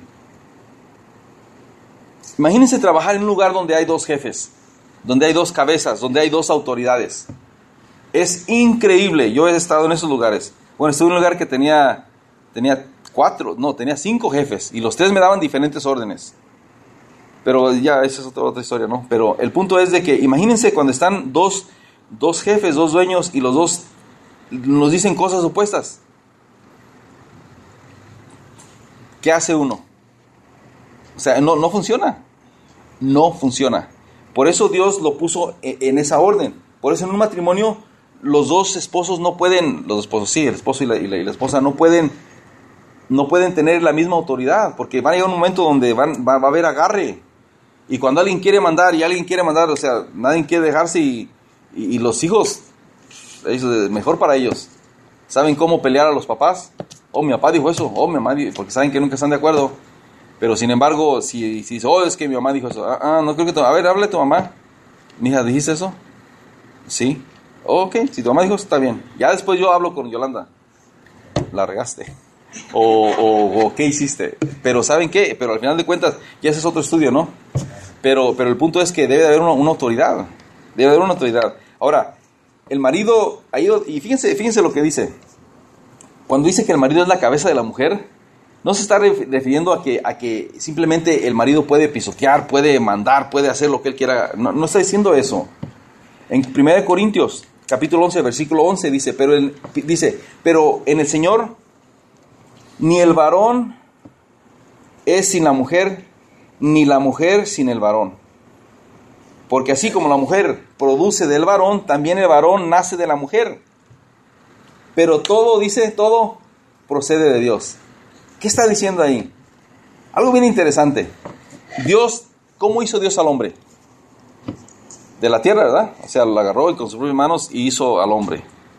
Imagínense trabajar en un lugar donde hay dos jefes, donde hay dos cabezas, donde hay dos autoridades. Es increíble. Yo he estado en esos lugares. Bueno, estuve en un lugar que tenía 5 jefes, y los 3 me daban diferentes órdenes. Pero ya, esa es otra historia, ¿no? Pero el punto es de que, imagínense cuando están dos jefes, 2 dueños, y los dos nos dicen cosas opuestas. ¿Qué hace uno? O sea, no funciona. No funciona. Por eso Dios lo puso en esa orden. Por eso en un matrimonio los dos esposos no pueden, los esposos sí, el esposo y la esposa no pueden tener la misma autoridad, porque va a llegar un momento donde va a haber agarre. Y cuando alguien quiere mandar, o sea, nadie quiere dejarse, y los hijos, es mejor para ellos. ¿Saben cómo pelear a los papás? Oh, mi papá dijo eso, oh, mi mamá dijo, porque saben que nunca están de acuerdo. Pero sin embargo, si dice, oh, es que mi mamá dijo eso, no creo que a ver, háblale a tu mamá. Mija, ¿dijiste eso? Sí. Ok, si tu mamá dijo eso, está bien. Ya después yo hablo con Yolanda. La regaste. O ¿qué hiciste? Pero ¿saben qué? Pero al final de cuentas, ya ese es otro estudio, ¿no? Pero el punto es que debe de haber una autoridad. Debe haber una autoridad. Ahora, el marido ha ido, y fíjense lo que dice. Cuando dice que el marido es la cabeza de la mujer, no se está refiriendo a que simplemente el marido puede pisotear, puede mandar, puede hacer lo que él quiera. No está diciendo eso. En 1 Corintios, capítulo 11, versículo 11, dice, pero en el Señor, ni el varón es sin la mujer, ni la mujer sin el varón. Porque así como la mujer produce del varón, también el varón nace de la mujer. Pero todo procede de Dios. ¿Qué está diciendo ahí? Algo bien interesante. Dios, ¿cómo hizo Dios al hombre? De la tierra, ¿verdad? O sea, lo agarró y con sus propias manos y hizo al hombre.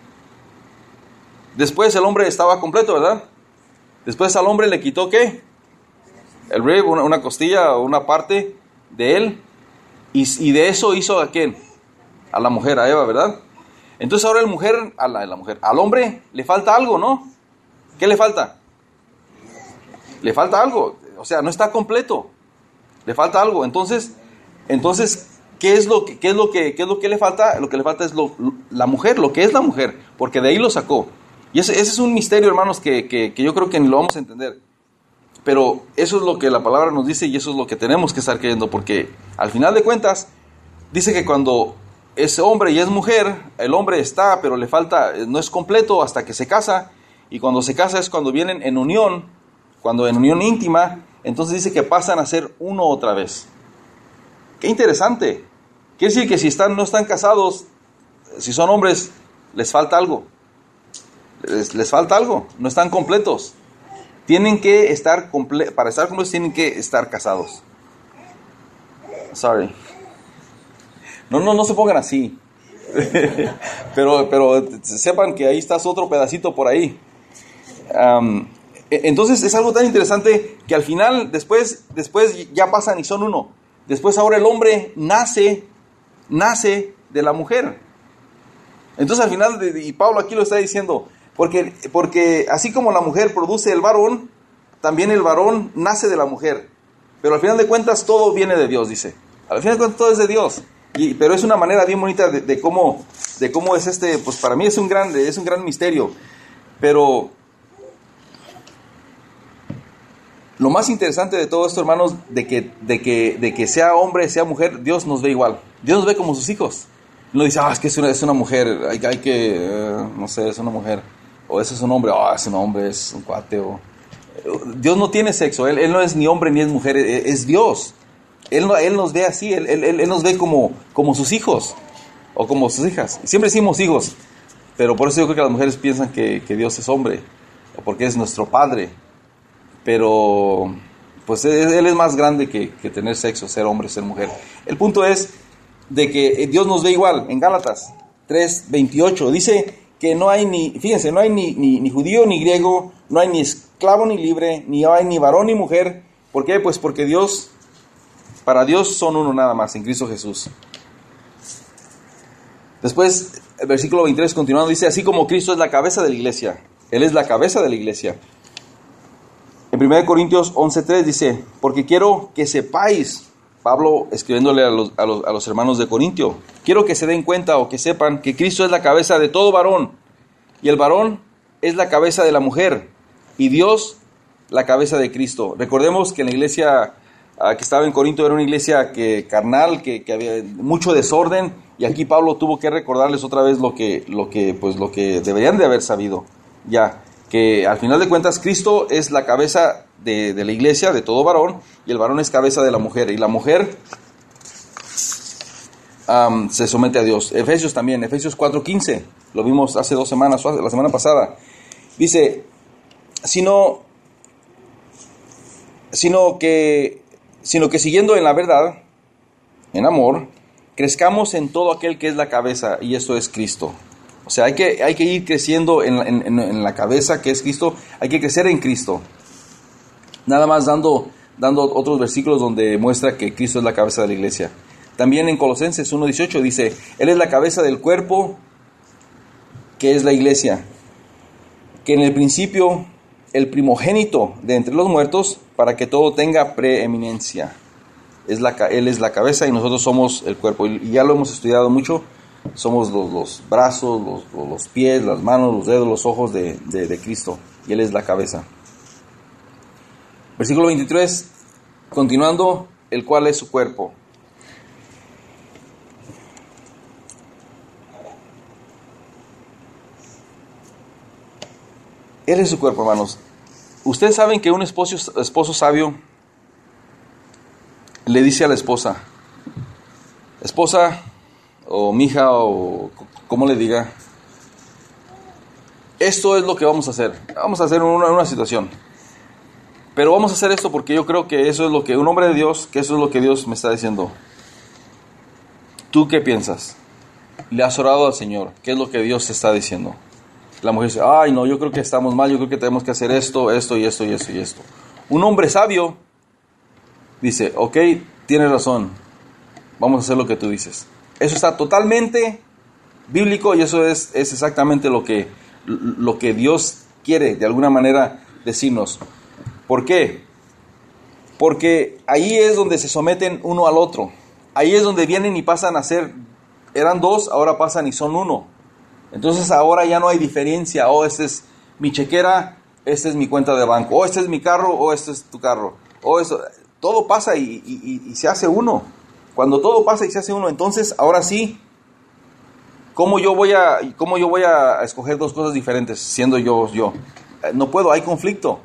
Después el hombre estaba completo, ¿verdad? Después al hombre le quitó, ¿qué? El rib, una costilla o una parte de él. Y de eso hizo ¿a quién? A la mujer, a Eva, ¿verdad? Entonces ahora al hombre le falta algo, ¿no? ¿Qué le falta? Le falta algo. O sea, no está completo. Le falta algo. Entonces, ¿qué es lo que le falta? Lo que le falta es la mujer, lo que es la mujer, porque de ahí lo sacó. Y ese es un misterio, hermanos, que yo creo que ni lo vamos a entender. Pero eso es lo que la palabra nos dice, y eso es lo que tenemos que estar creyendo, porque al final de cuentas dice que cuando es hombre y es mujer, el hombre está, pero le falta, no es completo hasta que se casa, y cuando se casa es cuando vienen en unión, cuando en unión íntima, entonces dice que pasan a ser uno otra vez. Qué interesante. Quiere decir que si no están casados, si son hombres, les falta algo. Les falta algo, no están completos. Tienen que estar para estar completos tienen que estar casados. Sorry. No se pongan así. pero sepan que ahí está otro pedacito por ahí. Entonces es algo tan interesante que al final, después ya pasan y son uno. Después ahora el hombre nace de la mujer. Entonces al final, y Pablo aquí lo está diciendo, porque así como la mujer produce el varón, también el varón nace de la mujer. Pero al final de cuentas todo viene de Dios, dice. Al final de cuentas todo es de Dios. Pero es una manera bien bonita de cómo es pues para mí es un gran misterio. Pero lo más interesante de todo esto, hermanos, de que sea hombre, sea mujer, Dios nos ve igual. Dios nos ve como sus hijos. No dice, es que es una mujer, hay que, no sé, es una mujer. O ese es un hombre, es un hombre, es un cuate. Dios no tiene sexo, Él no es ni hombre ni es mujer, es Dios. Él nos ve así, Él nos ve como sus hijos o como sus hijas. Siempre decimos hijos, pero por eso yo creo que las mujeres piensan que Dios es hombre, o porque es nuestro Padre. Pero pues Él es más grande que tener sexo, ser hombre, ser mujer. El punto es de que Dios nos ve igual. En Gálatas 3:28 dice que no hay fíjense, no hay ni judío ni griego, no hay ni esclavo ni libre, ni hay ni varón ni mujer. ¿Por qué? Pues porque para Dios son uno nada más, en Cristo Jesús. Después, el versículo 23 continuando dice, así como Cristo es la cabeza de la iglesia, Él es la cabeza de la iglesia. En 1 Corintios 11:3 dice, porque quiero que sepáis, Pablo escribiéndole a los hermanos de Corintio, quiero que se den cuenta o que sepan que Cristo es la cabeza de todo varón, y el varón es la cabeza de la mujer, y Dios la cabeza de Cristo. Recordemos que la iglesia que estaba en Corinto era una iglesia carnal, que había mucho desorden, y aquí Pablo tuvo que recordarles otra vez lo que deberían de haber sabido, ya, que al final de cuentas Cristo es la cabeza de la iglesia, de todo varón, y el varón es cabeza de la mujer, y la mujer se somete a Dios. Efesios también, Efesios 4:15, lo vimos hace 2 semanas, la semana pasada, dice, sino que siguiendo en la verdad, en amor, crezcamos en todo aquel que es la cabeza, y eso es Cristo. O sea, hay que ir creciendo en la cabeza que es Cristo, hay que crecer en Cristo. Nada más dando otros versículos donde muestra que Cristo es la cabeza de la iglesia. También en Colosenses 1:18 dice, Él es la cabeza del cuerpo, que es la iglesia, que en el principio el primogénito de entre los muertos, para que todo tenga preeminencia. Él es la cabeza y nosotros somos el cuerpo. Y ya lo hemos estudiado mucho. Somos los brazos, los pies, las manos, los dedos, los ojos de Cristo. Y Él es la cabeza. Versículo 23, continuando, el cual es su cuerpo. Él es su cuerpo, hermanos. Ustedes saben que un esposo sabio le dice a la esposa, o mija, o como le diga, esto es lo que vamos a hacer. Vamos a hacer una situación. Pero vamos a hacer esto porque yo creo que eso es lo que un hombre de Dios, que eso es lo que Dios me está diciendo. ¿Tú qué piensas? ¿Le has orado al Señor? ¿Qué es lo que Dios te está diciendo? La mujer dice, ay no, yo creo que estamos mal, yo creo que tenemos que hacer esto y esto. Un hombre sabio dice, ok, tienes razón, vamos a hacer lo que tú dices. Eso está totalmente bíblico y eso es exactamente lo que Dios quiere de alguna manera decirnos. ¿Por qué? Porque ahí es donde se someten uno al otro. Ahí es donde vienen y pasan a ser, eran dos, ahora pasan y son uno. Entonces ahora ya no hay diferencia. Oh, esta es mi chequera, esta es mi cuenta de banco. Oh, este es mi carro, oh, este es tu carro. Oh, eso, todo pasa y se hace uno. Cuando todo pasa y se hace uno, entonces ahora sí, ¿cómo yo voy a escoger dos cosas diferentes siendo yo? No puedo, hay conflicto.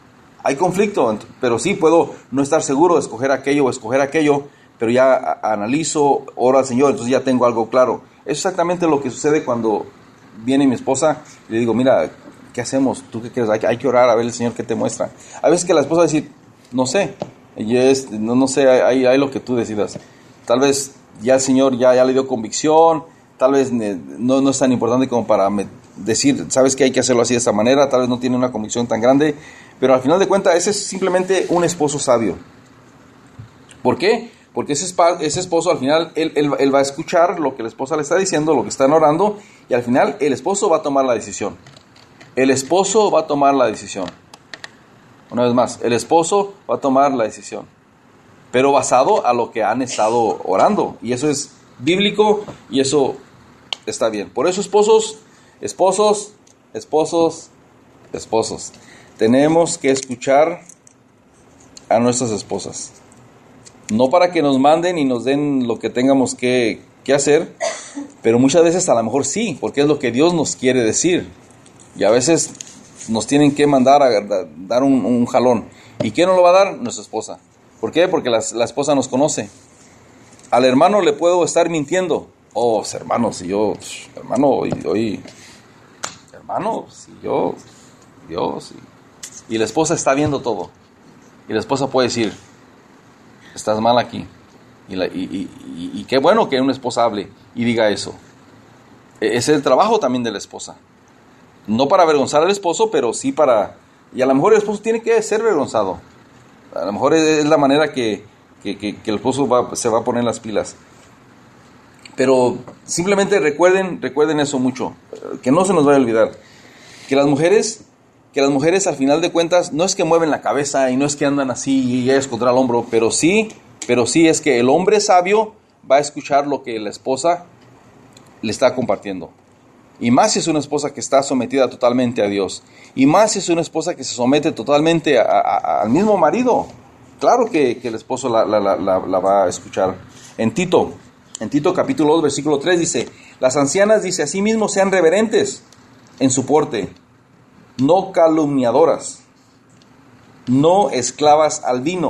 Pero sí puedo no estar seguro de escoger aquello o escoger aquello, pero ya analizo, oro al Señor, entonces ya tengo algo claro. Es exactamente lo que sucede cuando viene mi esposa y le digo, mira, ¿qué hacemos? ¿Tú qué quieres? Hay que orar a ver el Señor qué te muestra. A veces que la esposa va a decir, no sé, no sé, hay lo que tú decidas. Tal vez ya el Señor ya le dio convicción, tal vez no es tan importante como para decir, sabes que hay que hacerlo así de esta manera, tal vez no tiene una convicción tan grande, pero al final de cuentas ese es simplemente un esposo sabio. ¿Por qué? Porque ese esposo al final, él va a escuchar lo que la esposa le está diciendo, lo que están orando, y al final el esposo va a tomar la decisión. El esposo va a tomar la decisión. Una vez más, el esposo va a tomar la decisión, pero basado a lo que han estado orando, y eso es bíblico, y eso está bien. Por eso esposos, tenemos que escuchar a nuestras esposas. No para que nos manden y nos den lo que tengamos que hacer, pero muchas veces a lo mejor sí, porque es lo que Dios nos quiere decir. Y a veces nos tienen que mandar a dar un jalón. ¿Y quién nos lo va a dar? Nuestra esposa. ¿Por qué? Porque la esposa nos conoce. Al hermano le puedo estar mintiendo. Oh, hermano, si yo... Hermano, Dios. Y la esposa está viendo todo. Y la esposa puede decir, estás mal aquí. Y qué bueno que una esposa hable y diga eso. Es el trabajo también de la esposa. No para avergonzar al esposo, pero sí para... Y a lo mejor el esposo tiene que ser avergonzado. A lo mejor es la manera que el esposo se va a poner las pilas. Pero simplemente recuerden eso mucho. Que no se nos vaya a olvidar. Que las mujeres al final de cuentas no es que mueven la cabeza y no es que andan así y es contra el hombro, pero sí es que el hombre sabio va a escuchar lo que la esposa le está compartiendo. Y más si es una esposa que está sometida totalmente a Dios. Y más si es una esposa que se somete totalmente al mismo marido. Claro que el esposo la va a escuchar. En Tito capítulo 2, versículo 3 dice: las ancianas, dice, asimismo sean reverentes en su porte, no calumniadoras, no esclavas al vino,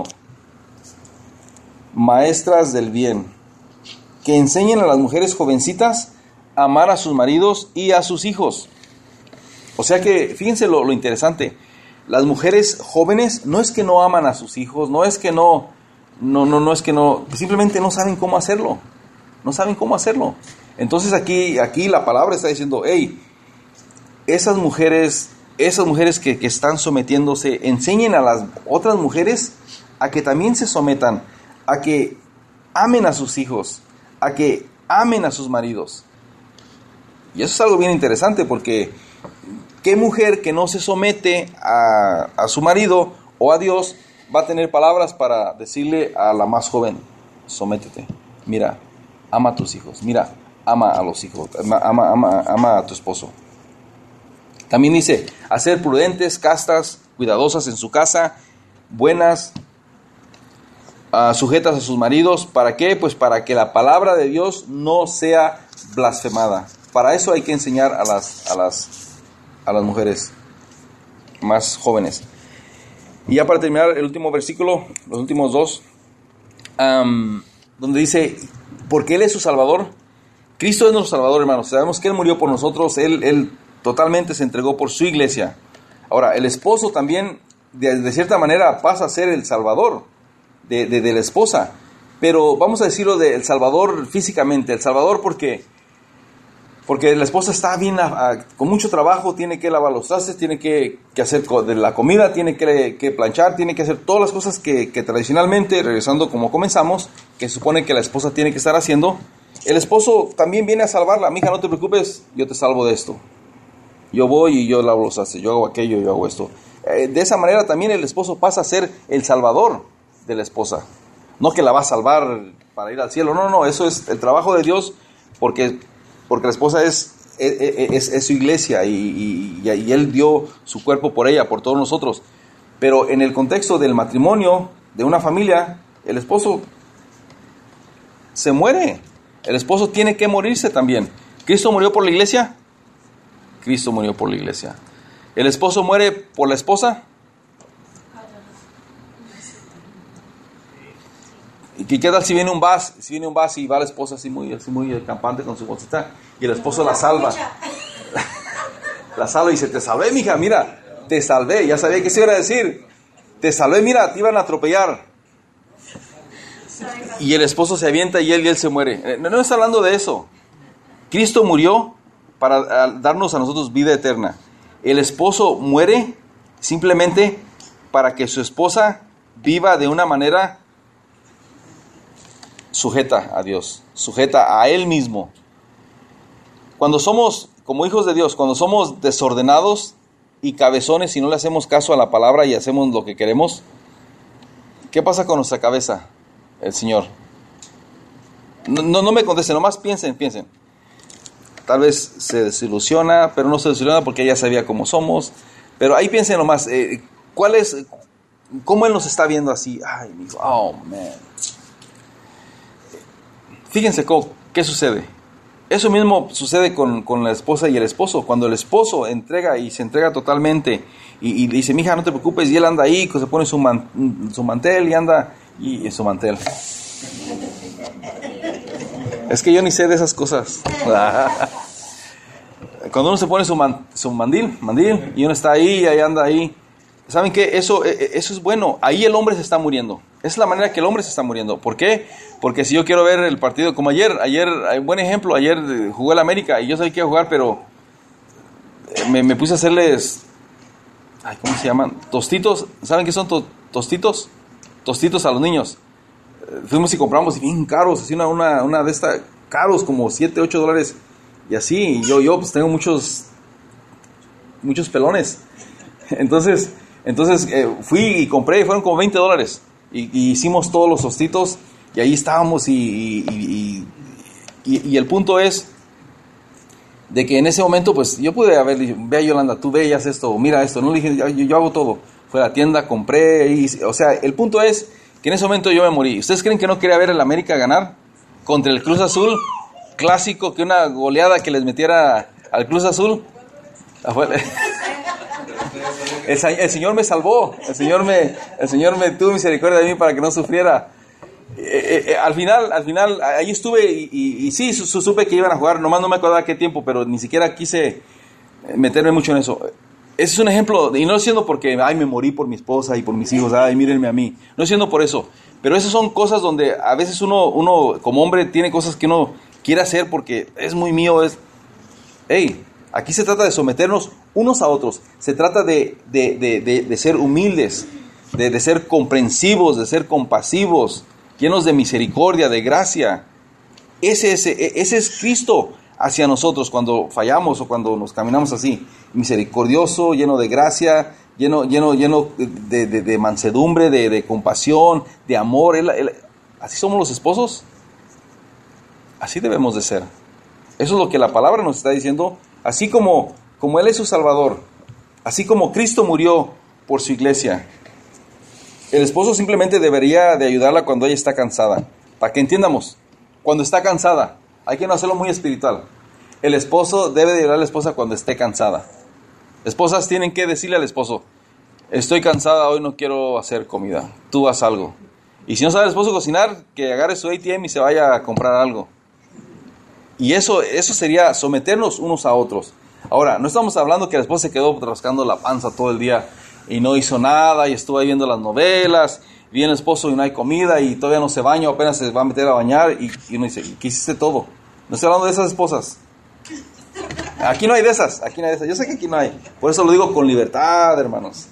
maestras del bien, que enseñen a las mujeres jovencitas a amar a sus maridos y a sus hijos. O sea que, fíjense lo interesante, las mujeres jóvenes no es que no aman a sus hijos, no es que no, simplemente no saben cómo hacerlo, Entonces aquí la palabra está diciendo, hey, esas mujeres que están sometiéndose, enseñen a las otras mujeres a que también se sometan, a que amen a sus hijos, a que amen a sus maridos. Y eso es algo bien interesante, porque ¿qué mujer que no se somete a su marido o a Dios va a tener palabras para decirle a la más joven: sométete, mira, ama a tus hijos, mira, ama a los hijos, ama a tu esposo? También dice, a ser prudentes, castas, cuidadosas en su casa, buenas, sujetas a sus maridos. ¿Para qué? Pues para que la palabra de Dios no sea blasfemada. Para eso hay que enseñar a las mujeres más jóvenes. Y ya para terminar, el último versículo, los últimos dos, donde dice, porque Él es su Salvador. Cristo es nuestro Salvador, hermanos. Sabemos que Él murió por nosotros, Él totalmente se entregó por su iglesia. Ahora, el esposo también, de cierta manera, pasa a ser el Salvador de la esposa. Pero vamos a decirlo del Salvador físicamente. El Salvador porque la esposa está bien con mucho trabajo, tiene que lavar los trastes, tiene que hacer de la comida, tiene que planchar, tiene que hacer todas las cosas que tradicionalmente, regresando como comenzamos, que supone que la esposa tiene que estar haciendo. El esposo también viene a salvarla. Mija, no te preocupes, yo te salvo de esto. Yo voy y yo lavo los trastes, yo hago aquello, yo hago esto. De esa manera también el esposo pasa a ser el salvador de la esposa. No que la va a salvar para ir al cielo, no, eso es el trabajo de Dios, porque la esposa es su iglesia y Él dio su cuerpo por ella, por todos nosotros. Pero en el contexto del matrimonio, de una familia, el esposo se muere. El esposo tiene que morirse también. ¿Cristo murió por la iglesia? Cristo murió por la iglesia. ¿El esposo muere por la esposa? ¿Y qué tal si viene un bus y va la esposa así muy campante con su bolsita y el esposo la salva? La salva y dice: te salvé, mija, mira, te salvé. Ya sabía que se iba a decir. Te salvé, mira, te iban a atropellar. Y el esposo se avienta y él se muere. No está hablando de eso. Cristo murió para darnos a nosotros vida eterna. El esposo muere simplemente para que su esposa viva de una manera sujeta a Dios, sujeta a Él mismo. Cuando somos, como hijos de Dios, cuando somos desordenados y cabezones y no le hacemos caso a la palabra y hacemos lo que queremos, ¿qué pasa con nuestra cabeza? El Señor. No me contesten, nomás piensen. Tal vez se desilusiona, pero no se desilusiona porque ella sabía cómo somos. Pero ahí piensen nomás, ¿cómo Él nos está viendo así? Ay, oh, man. Fíjense qué sucede. Eso mismo sucede con la esposa y el esposo. Cuando el esposo se entrega totalmente y dice: mija, no te preocupes, y él anda ahí, se pone su mantel y anda y su mantel. Es que yo ni sé de esas cosas. Cuando uno se pone su mandil y uno está ahí y ahí anda ahí. ¿Saben qué? Eso es bueno. Ahí el hombre se está muriendo. Esa es la manera que el hombre se está muriendo. ¿Por qué? Porque si yo quiero ver el partido, como ayer, buen ejemplo, ayer jugó el América y yo sabía que iba a jugar, pero me puse a hacerles, ¿cómo se llaman? Tostitos. ¿Saben qué son tostitos? Tostitos a los niños. Fuimos y compramos, y bien caros, así una de estas, caros, como $7, $8. Y así, yo pues tengo muchos pelones. Entonces fui y compré, fueron como $20. Y hicimos todos los tostitos, y ahí estábamos, y el punto es de que en ese momento, pues, yo pude haber dicho, vea Yolanda, tú veías esto, mira esto, no le dije, yo hago todo. Fui a la tienda, compré, o sea, el punto es que en ese momento yo me morí. ¿Ustedes creen que no quería ver el América ganar contra el Cruz Azul? Clásico, que una goleada que les metiera al Cruz Azul. El Señor me salvó, el Señor me tuvo misericordia de mí para que no sufriera. Al final, ahí estuve y sí, supe que iban a jugar, nomás no me acordaba qué tiempo, pero ni siquiera quise meterme mucho en eso. Ese es un ejemplo, y no es siendo porque, me morí por mi esposa y por mis hijos, mírenme a mí, no es siendo por eso, pero esas son cosas donde a veces uno como hombre tiene cosas que uno quiere hacer porque es muy mío, aquí se trata de someternos unos a otros, se trata de ser humildes, de ser comprensivos, de ser compasivos, llenos de misericordia, de gracia. Ese es Cristo hacia nosotros cuando fallamos o cuando nos caminamos así, misericordioso, lleno de gracia, lleno de mansedumbre, de compasión, de amor. Así somos los esposos, así debemos de ser. Eso es lo que la palabra nos está diciendo. Así como Él es su Salvador, así como Cristo murió por su iglesia, el esposo simplemente debería de ayudarla cuando ella está cansada. Para que entiendamos, cuando está cansada, hay que no hacerlo muy espiritual. El esposo debe de ayudar a la esposa cuando esté cansada. Esposas tienen que decirle al esposo, estoy cansada, hoy no quiero hacer comida, tú haz algo. Y si no sabe el esposo cocinar, que agarre su ATM y se vaya a comprar algo. Y eso sería someternos unos a otros. Ahora, no estamos hablando que el esposo se quedó rascando la panza todo el día y no hizo nada y estuvo ahí viendo las novelas, viene el esposo y no hay comida y todavía no se baña, apenas se va a meter a bañar y uno dice, ¿qué hiciste todo? No estoy hablando de esas esposas. Aquí no hay de esas. Yo sé que aquí no hay. Por eso lo digo con libertad, hermanos.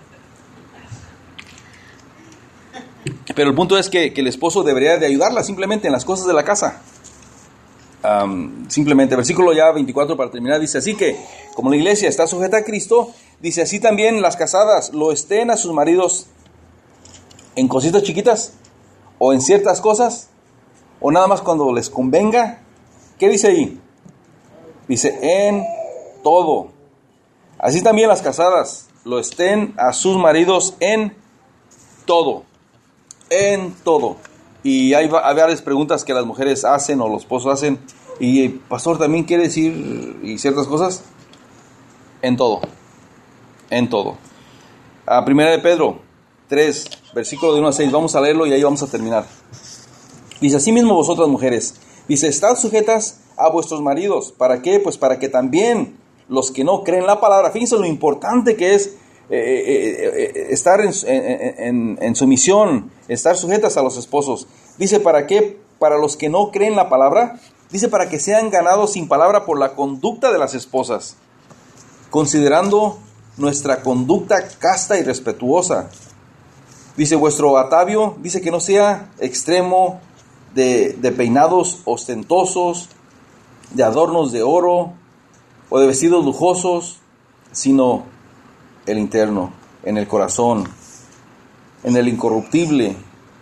Pero el punto es que el esposo debería de ayudarla simplemente en las cosas de la casa. Simplemente, versículo ya 24 para terminar, dice, así que, como la iglesia está sujeta a Cristo, dice, así también las casadas lo estén a sus maridos en cositas chiquitas, o en ciertas cosas, o nada más cuando les convenga. ¿Qué dice ahí? Dice, en todo. Así también las casadas lo estén a sus maridos en todo. En todo. Y hay varias preguntas que las mujeres hacen o los esposos hacen. Y pastor, ¿también quiere decir y ciertas cosas? En todo. En todo. Primera de Pedro 3, versículo de 1 a 6. Vamos a leerlo y ahí vamos a terminar. Dice, así mismo vosotras mujeres, dice, estad sujetas a vuestros maridos. ¿Para qué? Pues para que también los que no creen la palabra, fíjense lo importante que es estar en sumisión, estar sujetas a los esposos. Dice, ¿para qué? Para los que no creen la palabra. Dice, para que sean ganados sin palabra por la conducta de las esposas, considerando nuestra conducta casta y respetuosa. Dice, vuestro atavio, dice que no sea extremo de peinados ostentosos, de adornos de oro o de vestidos lujosos, sino el interno, en el corazón, en el incorruptible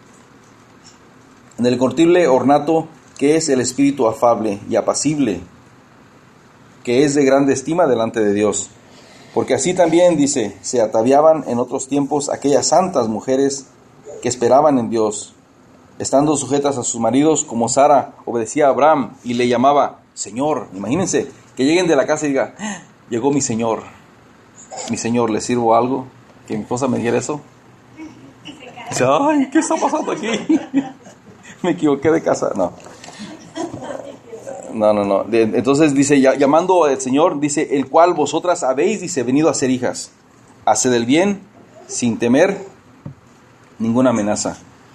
ornato que es el espíritu afable y apacible, que es de grande estima delante de Dios. Porque así también, dice, se ataviaban en otros tiempos aquellas santas mujeres que esperaban en Dios, estando sujetas a sus maridos, como Sara obedecía a Abraham y le llamaba Señor. Imagínense que lleguen de la casa y diga, llegó mi Señor, ¿le sirvo algo? Que mi esposa me dijera eso. Dice, ay, ¿qué está pasando aquí? Me equivoqué de casa. No. Entonces dice, llamando al Señor, dice, el cual vosotras habéis, dice, venido a ser hijas. Haced el bien sin temer ninguna amenaza.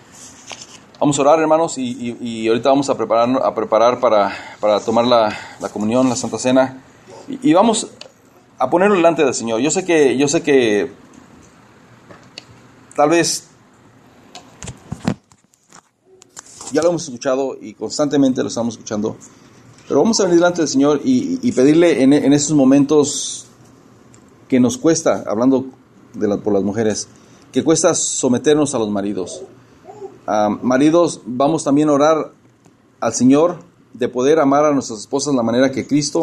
Vamos a orar, hermanos, y ahorita vamos a preparar para tomar la comunión, la Santa Cena. Y vamos a ponerlo delante del Señor. Yo sé que tal vez ya lo hemos escuchado y constantemente lo estamos escuchando, pero vamos a venir delante del Señor y pedirle en esos momentos que nos cuesta, hablando por las mujeres, que cuesta someternos a los maridos. Maridos, vamos también a orar al Señor de poder amar a nuestras esposas de la manera que Cristo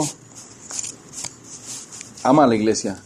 ama a la iglesia.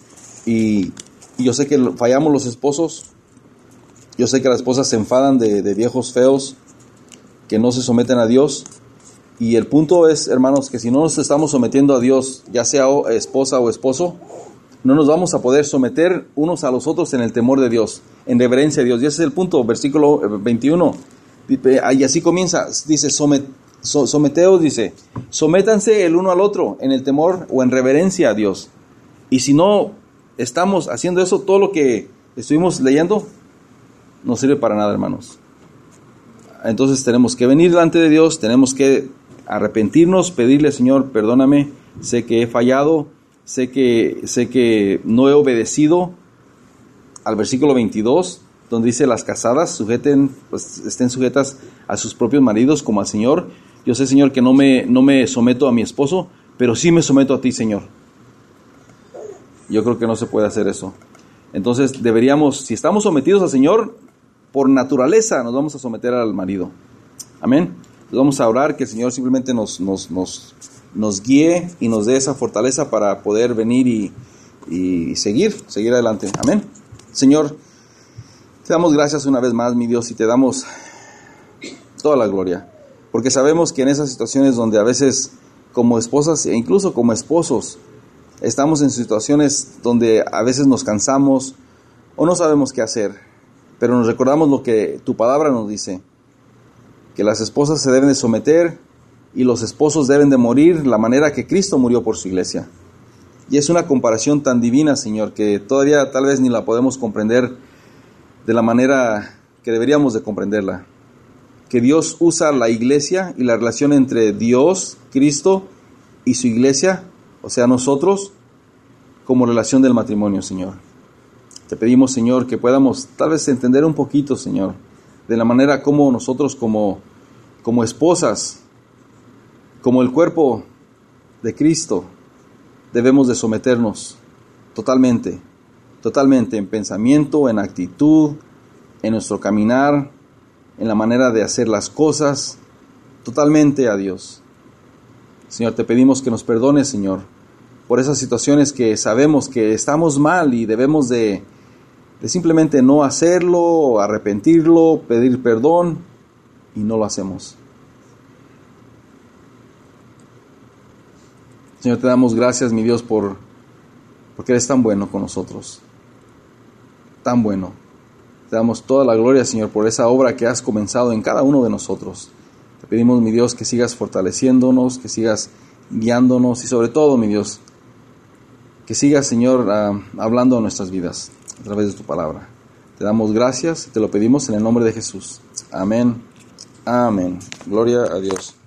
Y yo sé que fallamos los esposos, yo sé que las esposas se enfadan de viejos feos que no se someten a Dios. Y el punto es, hermanos, que si no nos estamos sometiendo a Dios, ya sea esposa o esposo, no nos vamos a poder someter unos a los otros en el temor de Dios, en reverencia a Dios. Y ese es el punto, versículo 21. Y así comienza, dice, someteos, dice, sométanse el uno al otro en el temor o en reverencia a Dios. Y si no estamos haciendo eso, todo lo que estuvimos leyendo no sirve para nada, hermanos. Entonces tenemos que venir delante de Dios, tenemos que arrepentirnos, pedirle, Señor, perdóname, sé que he fallado, sé que no he obedecido al versículo 22, donde dice las casadas estén sujetas a sus propios maridos como al Señor. Yo sé, Señor, que no me someto a mi esposo, pero sí me someto a ti, Señor. Yo creo que no se puede hacer eso. Entonces deberíamos, si estamos sometidos al Señor, por naturaleza nos vamos a someter al marido. Amén. Entonces vamos a orar que el Señor simplemente nos guíe y nos dé esa fortaleza para poder venir y seguir adelante. Amén. Señor, te damos gracias una vez más, mi Dios, y te damos toda la gloria, porque sabemos que en esas situaciones donde a veces como esposas e incluso como esposos estamos en situaciones donde a veces nos cansamos o no sabemos qué hacer, pero nos recordamos lo que tu palabra nos dice, que las esposas se deben de someter y los esposos deben de morir la manera que Cristo murió por su iglesia. Y es una comparación tan divina, Señor, que todavía tal vez ni la podemos comprender de la manera que deberíamos de comprenderla. Que Dios usa la iglesia y la relación entre Dios, Cristo y su iglesia, o sea, nosotros, como relación del matrimonio, Señor. Te pedimos, Señor, que podamos tal vez entender un poquito, Señor, de la manera como nosotros como esposas, como el cuerpo de Cristo, debemos de someternos totalmente en pensamiento, en actitud, en nuestro caminar, en la manera de hacer las cosas, totalmente a Dios. Señor, te pedimos que nos perdones, Señor, por esas situaciones que sabemos que estamos mal y debemos de simplemente no hacerlo, arrepentirlo, pedir perdón, y no lo hacemos. Señor, te damos gracias, mi Dios, porque eres tan bueno con nosotros, tan bueno. Te damos toda la gloria, Señor, por esa obra que has comenzado en cada uno de nosotros. Te pedimos, mi Dios, que sigas fortaleciéndonos, que sigas guiándonos y sobre todo, mi Dios, que sigas, Señor, hablando a nuestras vidas a través de tu palabra. Te damos gracias, te lo pedimos en el nombre de Jesús. Amén. Amén. Gloria a Dios.